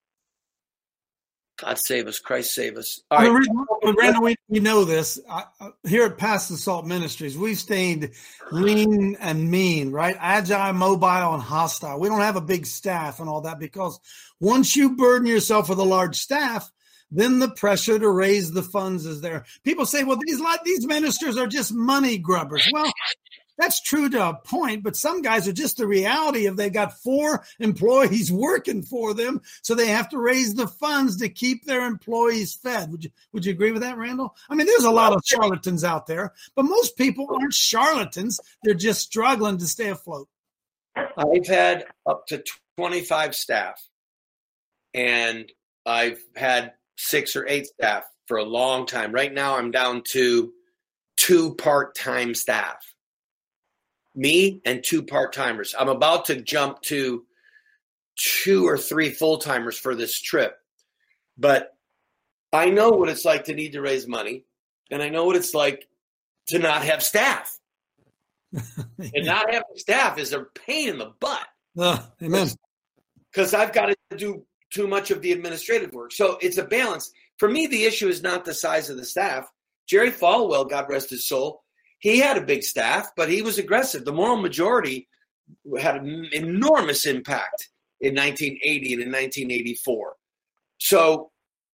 Speaker 7: God save us. Christ save us. All
Speaker 6: I mean,
Speaker 7: right.
Speaker 6: Randall, we, we know this. I, uh, here at Pass the Salt Ministries, we've stayed lean and mean, right? Agile, mobile, and hostile. We don't have a big staff and all that because once you burden yourself with a large staff, then the pressure to raise the funds is there. People say, well, these these ministers are just money grubbers. Well, that's true to a point, but some guys are just the reality of they got four employees working for them, so they have to raise the funds to keep their employees fed. Would you would you agree with that, Randall? I mean, there's a lot of charlatans out there, but most people aren't charlatans. They're just struggling to stay afloat.
Speaker 7: I've had up to twenty-five staff, and I've had six or eight staff for a long time. Right now, I'm down to two part-time staff. Me and two part-timers. I'm about to jump to two or three full-timers for this trip. But I know what it's like to need to raise money, and I know what it's like to not have staff. And not having staff is a pain in the butt.
Speaker 6: Uh, amen.
Speaker 7: Because I've got to do too much of the administrative work. So it's a balance. For me, the issue is not the size of the staff. Jerry Falwell, God rest his soul, he had a big staff, but he was aggressive. The moral majority had an enormous impact in nineteen eighty and in nineteen eighty-four. So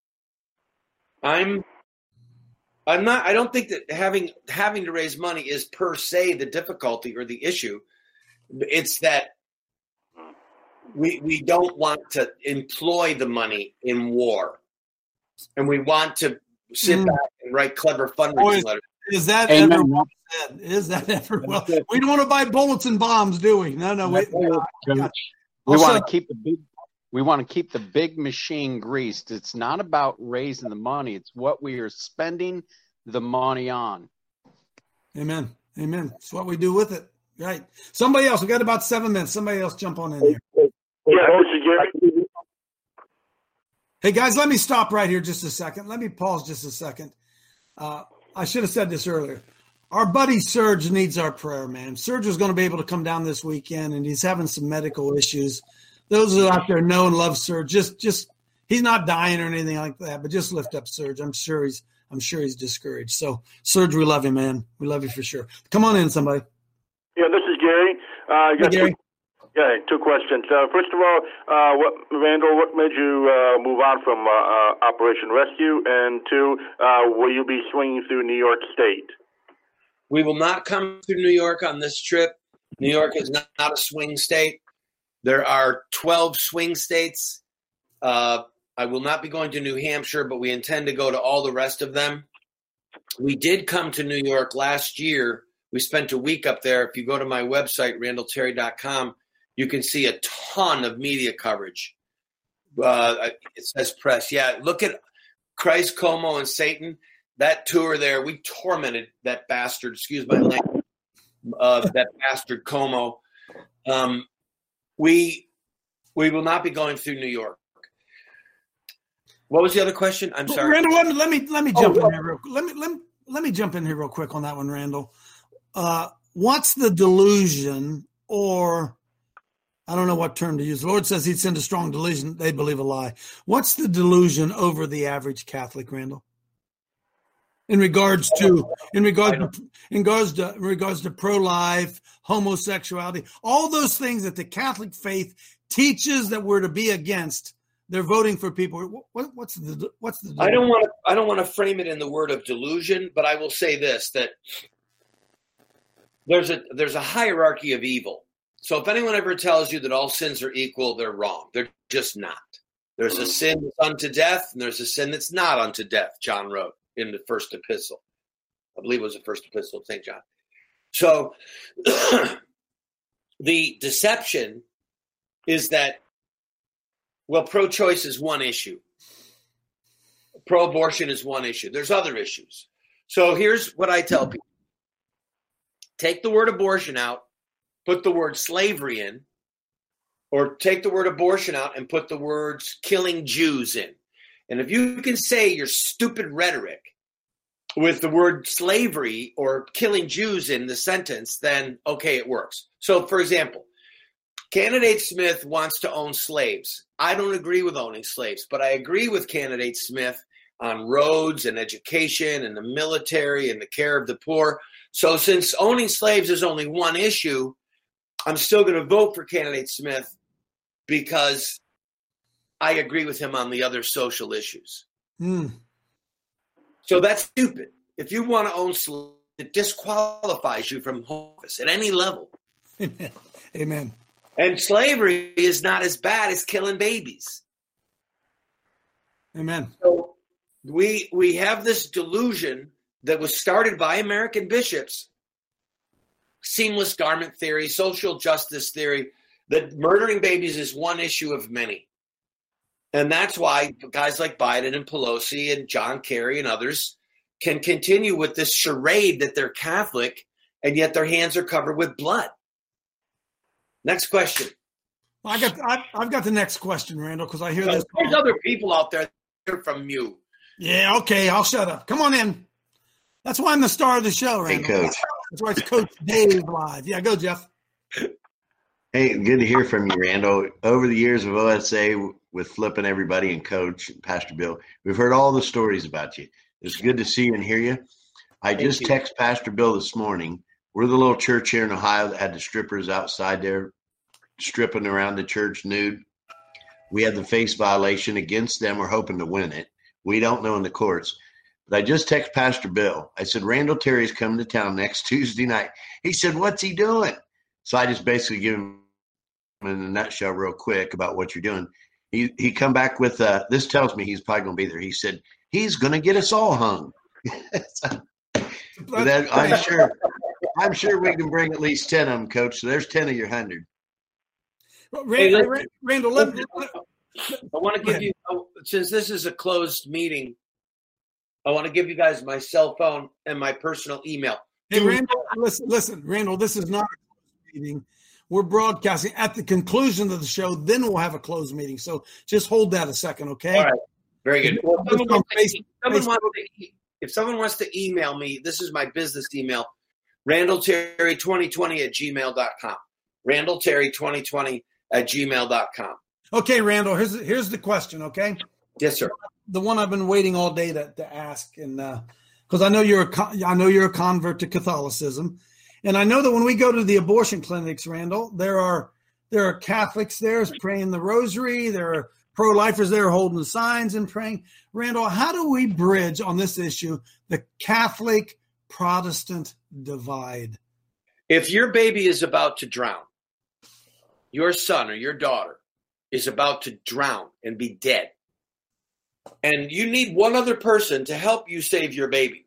Speaker 7: I'm I'm not I don't think that having having to raise money is per se the difficulty or the issue. It's that we we don't want to employ the money in war. And we want to sit mm. back and write clever fundraising letters.
Speaker 6: Is that Amen. ever well said? Is that ever well? We don't want to buy bullets and bombs, do we? No, no. We,
Speaker 9: we want to keep the big. We want to keep the big machine greased. It's not about raising the money; it's what we are spending the money on.
Speaker 6: Amen. Amen. It's what we do with it. Right. Somebody else. We got about seven minutes. Somebody else jump on in here.
Speaker 10: Yeah, Mister Gary.
Speaker 6: Hey guys, let me stop right here just a second. Let me pause just a second. Uh, I should have said this earlier. Our buddy Serge needs our prayer, man. Serge is going to be able to come down this weekend, and he's having some medical issues. Those who out there know and love Serge, just, just he's not dying or anything like that, but just lift up Serge. I'm sure he's, I'm sure he's discouraged. So, Serge, we love you, man. We love you for sure. Come on in, somebody.
Speaker 10: Yeah, this is Gary. Uh, I got
Speaker 6: hey, Gary.
Speaker 10: Two, yeah, two questions. Uh, first of all, uh, what, Randall, what made you uh, move on from uh, uh, Operation Rescue? And two, uh, will you be swinging through New York State?
Speaker 7: We will not come through New York on this trip. New York is not, not a swing state. There are twelve swing states, Uh, I will not be going to New Hampshire, but we intend to go to all the rest of them. We did come to New York last year. We spent a week up there. If you go to my website, randall terry dot com, you can see a ton of media coverage. Uh, it says press. Yeah, look at Christ, Como, and Satan. That tour there, we tormented that bastard, excuse my language, uh, that bastard Como. Um, we we will not be going through New York. What was the other question? I'm sorry,
Speaker 6: Randall. Let me let me let me jump
Speaker 7: oh,
Speaker 6: in here. Real, let me let me let me jump in here real quick on that one, Randall. Uh, what's the delusion, or I don't know what term to use. The Lord says He'd send a strong delusion; they believe a lie. What's the delusion over the average Catholic, Randall? In regards to in regards to, in regards to in regards to pro-life, homosexuality, all those things that the Catholic faith teaches that we're to be against. They're voting for people. What, what's the what's the?
Speaker 7: I don't want to. I don't want to frame it in the word of delusion, but I will say this: that there's a there's a hierarchy of evil. So if anyone ever tells you that all sins are equal, they're wrong. They're just not. There's a sin that's unto death, and there's a sin that's not unto death. John wrote in the first epistle. I believe it was the first epistle of Saint John. So the deception is that. Well, pro-choice is one issue. Pro-abortion is one issue. There's other issues. So here's what I tell people. Take the word abortion out, put the word slavery in, or take the word abortion out and put the words killing Jews in. And if you can say your stupid rhetoric with the word slavery or killing Jews in the sentence, then okay, it works. So for example, Candidate Smith wants to own slaves. I don't agree with owning slaves, but I agree with Candidate Smith on roads and education and the military and the care of the poor. So since owning slaves is only one issue, I'm still going to vote for Candidate Smith because I agree with him on the other social issues.
Speaker 6: Mm.
Speaker 7: So that's stupid. If you want to own slaves, it disqualifies you from office at any level.
Speaker 6: Amen. Amen.
Speaker 7: And slavery is not as bad as killing babies.
Speaker 6: Amen.
Speaker 7: So we we have this delusion that was started by American bishops, seamless garment theory, social justice theory, that murdering babies is one issue of many. And that's why guys like Biden and Pelosi and John Kerry and others can continue with this charade that they're Catholic, and yet their hands are covered with blood. Next question.
Speaker 6: I got. I, I've got the next question, Randall, because I hear
Speaker 7: so
Speaker 6: this.
Speaker 7: There's other people out there that hear from you.
Speaker 6: Yeah. Okay. I'll shut up. Come on in. That's why I'm the star of the show, Randall.
Speaker 11: Hey, Coach.
Speaker 6: That's why it's Coach Dave live. Yeah. Go, Jeff.
Speaker 11: Hey, good to hear from you, Randall. Over the years of O S A, with flipping everybody and Coach and Pastor Bill, we've heard all the stories about you. It's good to see you and hear you. I
Speaker 7: Thank
Speaker 11: just
Speaker 7: you.
Speaker 11: texted Pastor Bill this morning. We're the little church here in Ohio that had the strippers outside there stripping around the church nude. We had the face violation against them. We're hoping to win it. We don't know in the courts. But I just texted Pastor Bill. I said, Randall Terry's coming to town next Tuesday night. He said, what's he doing? So I just basically give him in a nutshell real quick about what you're doing. He he come back with, uh, this tells me he's probably going to be there. He said, he's going to get us all hung. so, that, I'm sure I'm sure we can bring at least ten of them, Coach. So there's ten of your hundred.
Speaker 6: Randall, hey, Randall, let me,
Speaker 7: I want to give you, since this is a closed meeting, I want to give you guys my cell phone and my personal email.
Speaker 6: Hey, Randall, listen, listen, Randall, this is not a closed meeting. We're broadcasting at the conclusion of the show. Then we'll have a closed meeting. So just hold that a second, okay?
Speaker 7: All right. Very good. Well, someone wants to,
Speaker 6: Facebook,
Speaker 7: someone wants to, if someone wants to email me, this is my business email, randall terry twenty twenty at gmail dot com. randall terry twenty twenty at gmail dot com.
Speaker 6: Okay, Randall, here's, here's the question, okay?
Speaker 7: Yes, sir.
Speaker 6: The one I've been waiting all day to, to ask, and because uh, I know you're a, I know you're a convert to Catholicism, and I know that when we go to the abortion clinics, Randall, there are there are Catholics there praying the rosary, there are pro-lifers there holding the signs and praying. Randall, how do we bridge on this issue the Catholic-Protestant divide?
Speaker 7: If your baby is about to drown, your son or your daughter, is about to drown and be dead. And you need one other person to help you save your baby.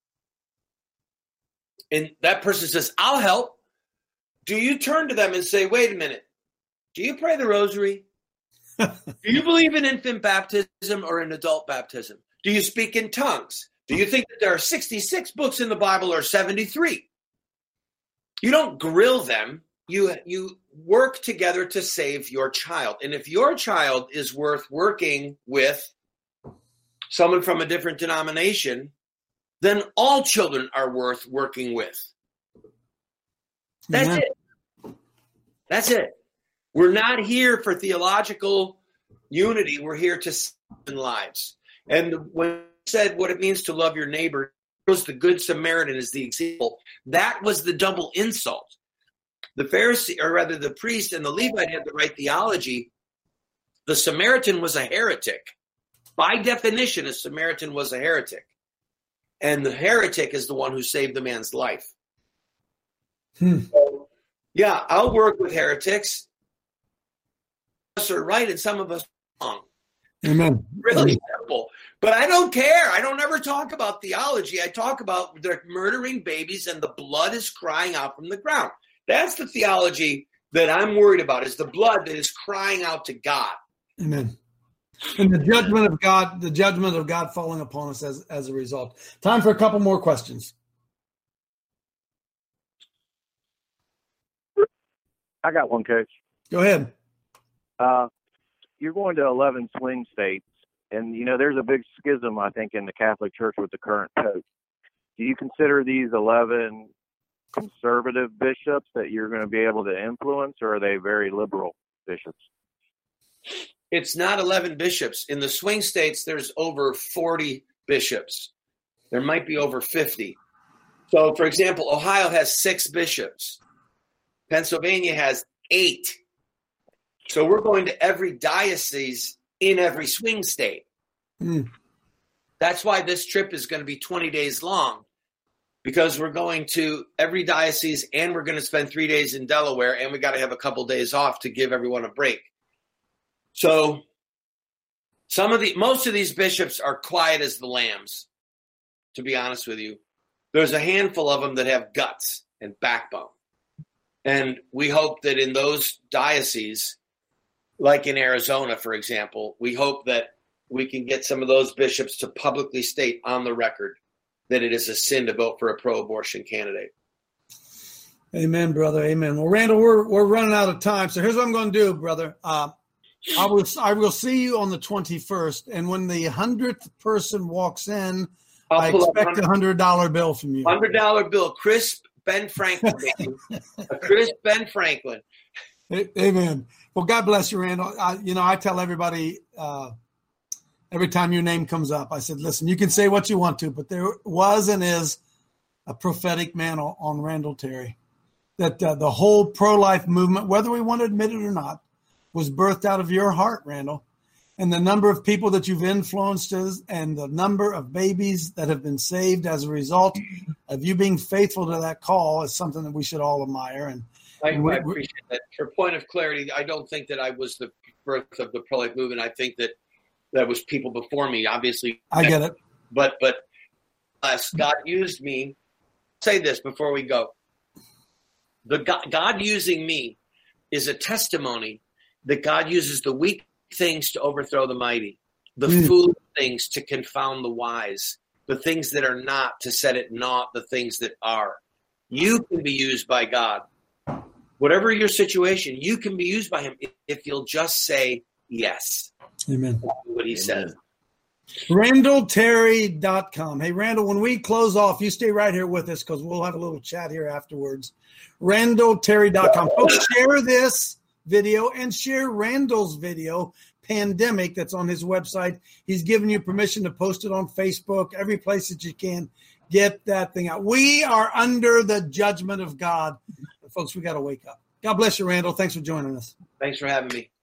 Speaker 7: And that person says, I'll help. Do you turn to them and say, wait a minute, do you pray the rosary? Do you believe in infant baptism or in adult baptism? Do you speak in tongues? Do you think that there are sixty-six books in the Bible or seventy-three? You don't grill them. You, you work together to save your child. And if your child is worth working with someone from a different denomination, then all children are worth working with. That's mm-hmm. it. That's it. We're not here for theological unity. We're here to save lives. And when you said what it means to love your neighbor, was the Good Samaritan as the example. That was the double insult. The Pharisee, or rather the priest and the Levite had the right theology. The Samaritan was a heretic. By definition, a Samaritan was a heretic. And the heretic is the one who saved the man's life.
Speaker 6: Hmm.
Speaker 7: So, yeah, I'll work with heretics. Some of us are right and some of us are wrong.
Speaker 6: Amen.
Speaker 7: Really simple. But I don't care. I don't ever talk about theology. I talk about they're murdering babies and the blood is crying out from the ground. That's the theology that I'm worried about, is the blood that is crying out to God.
Speaker 6: Amen. And the judgment of God, the judgment of God falling upon us as, as a result. Time for a couple more questions.
Speaker 12: I got one, Coach.
Speaker 6: Go ahead.
Speaker 12: Uh, you're going to eleven swing states, and, you know, there's a big schism, I think, in the Catholic Church with the current Pope. Do you consider these eleven conservative bishops that you're going to be able to influence, or are they very liberal bishops?
Speaker 7: It's not eleven bishops. In the swing states, there's over forty bishops. There might be over fifty. So, for example, Ohio has six bishops. Pennsylvania has eight. So we're going to every diocese in every swing state.
Speaker 6: Mm.
Speaker 7: That's why this trip is going to be twenty days long, because we're going to every diocese and we're going to spend three days in Delaware, and we got to have a couple days off to give everyone a break. So some of the most of these bishops are quiet as the lambs, to be honest with you. There's a handful of them that have guts and backbone. And we hope that in those dioceses, like in Arizona, for example, we hope that we can get some of those bishops to publicly state on the record that it is a sin to vote for a pro-abortion candidate.
Speaker 6: Amen, brother. Amen. Well, Randall, we're we're running out of time. So here's what I'm going to do, brother. Uh, I will I will see you on the twenty-first. And when the hundredth person walks in,
Speaker 7: I'll
Speaker 6: I expect a one hundred dollar bill from you.
Speaker 7: one hundred dollar bill. Crisp Ben Franklin. A crisp Ben Franklin.
Speaker 6: Amen. Well, God bless you, Randall. I, you know, I tell everybody uh, every time your name comes up, I said, listen, you can say what you want to, but there was and is a prophetic mantle on Randall Terry. That uh, the whole pro-life movement, whether we want to admit it or not, was birthed out of your heart, Randall. And the number of people that you've influenced is, and the number of babies that have been saved as a result of you being faithful to that call is something that we should all admire. And,
Speaker 7: I,
Speaker 6: and we,
Speaker 7: I appreciate that. For point of clarity, I don't think that I was the birth of the pro-life movement. I think that there was people before me, obviously.
Speaker 6: I get it.
Speaker 7: But, but uh, God used me. Say this before we go. The God, God using me is a testimony that God uses the weak things to overthrow the mighty, the mm. foolish things to confound the wise, the things that are not to set at naught the things that are. You can be used by God. Whatever your situation, you can be used by him if, if you'll just say yes.
Speaker 6: Amen.
Speaker 7: What he
Speaker 6: Amen.
Speaker 7: says.
Speaker 6: Randall Terry dot com. Hey, Randall, when we close off, you stay right here with us because we'll have a little chat here afterwards. Randall Terry dot com. Folks, share this video and share Randall's video, Pandemic, that's on his website. He's given you permission to post it on Facebook, every place that you can. Get that thing out. We are under the judgment of God. Folks, we got to wake up. God bless you, Randall. Thanks for joining us.
Speaker 7: Thanks for having me.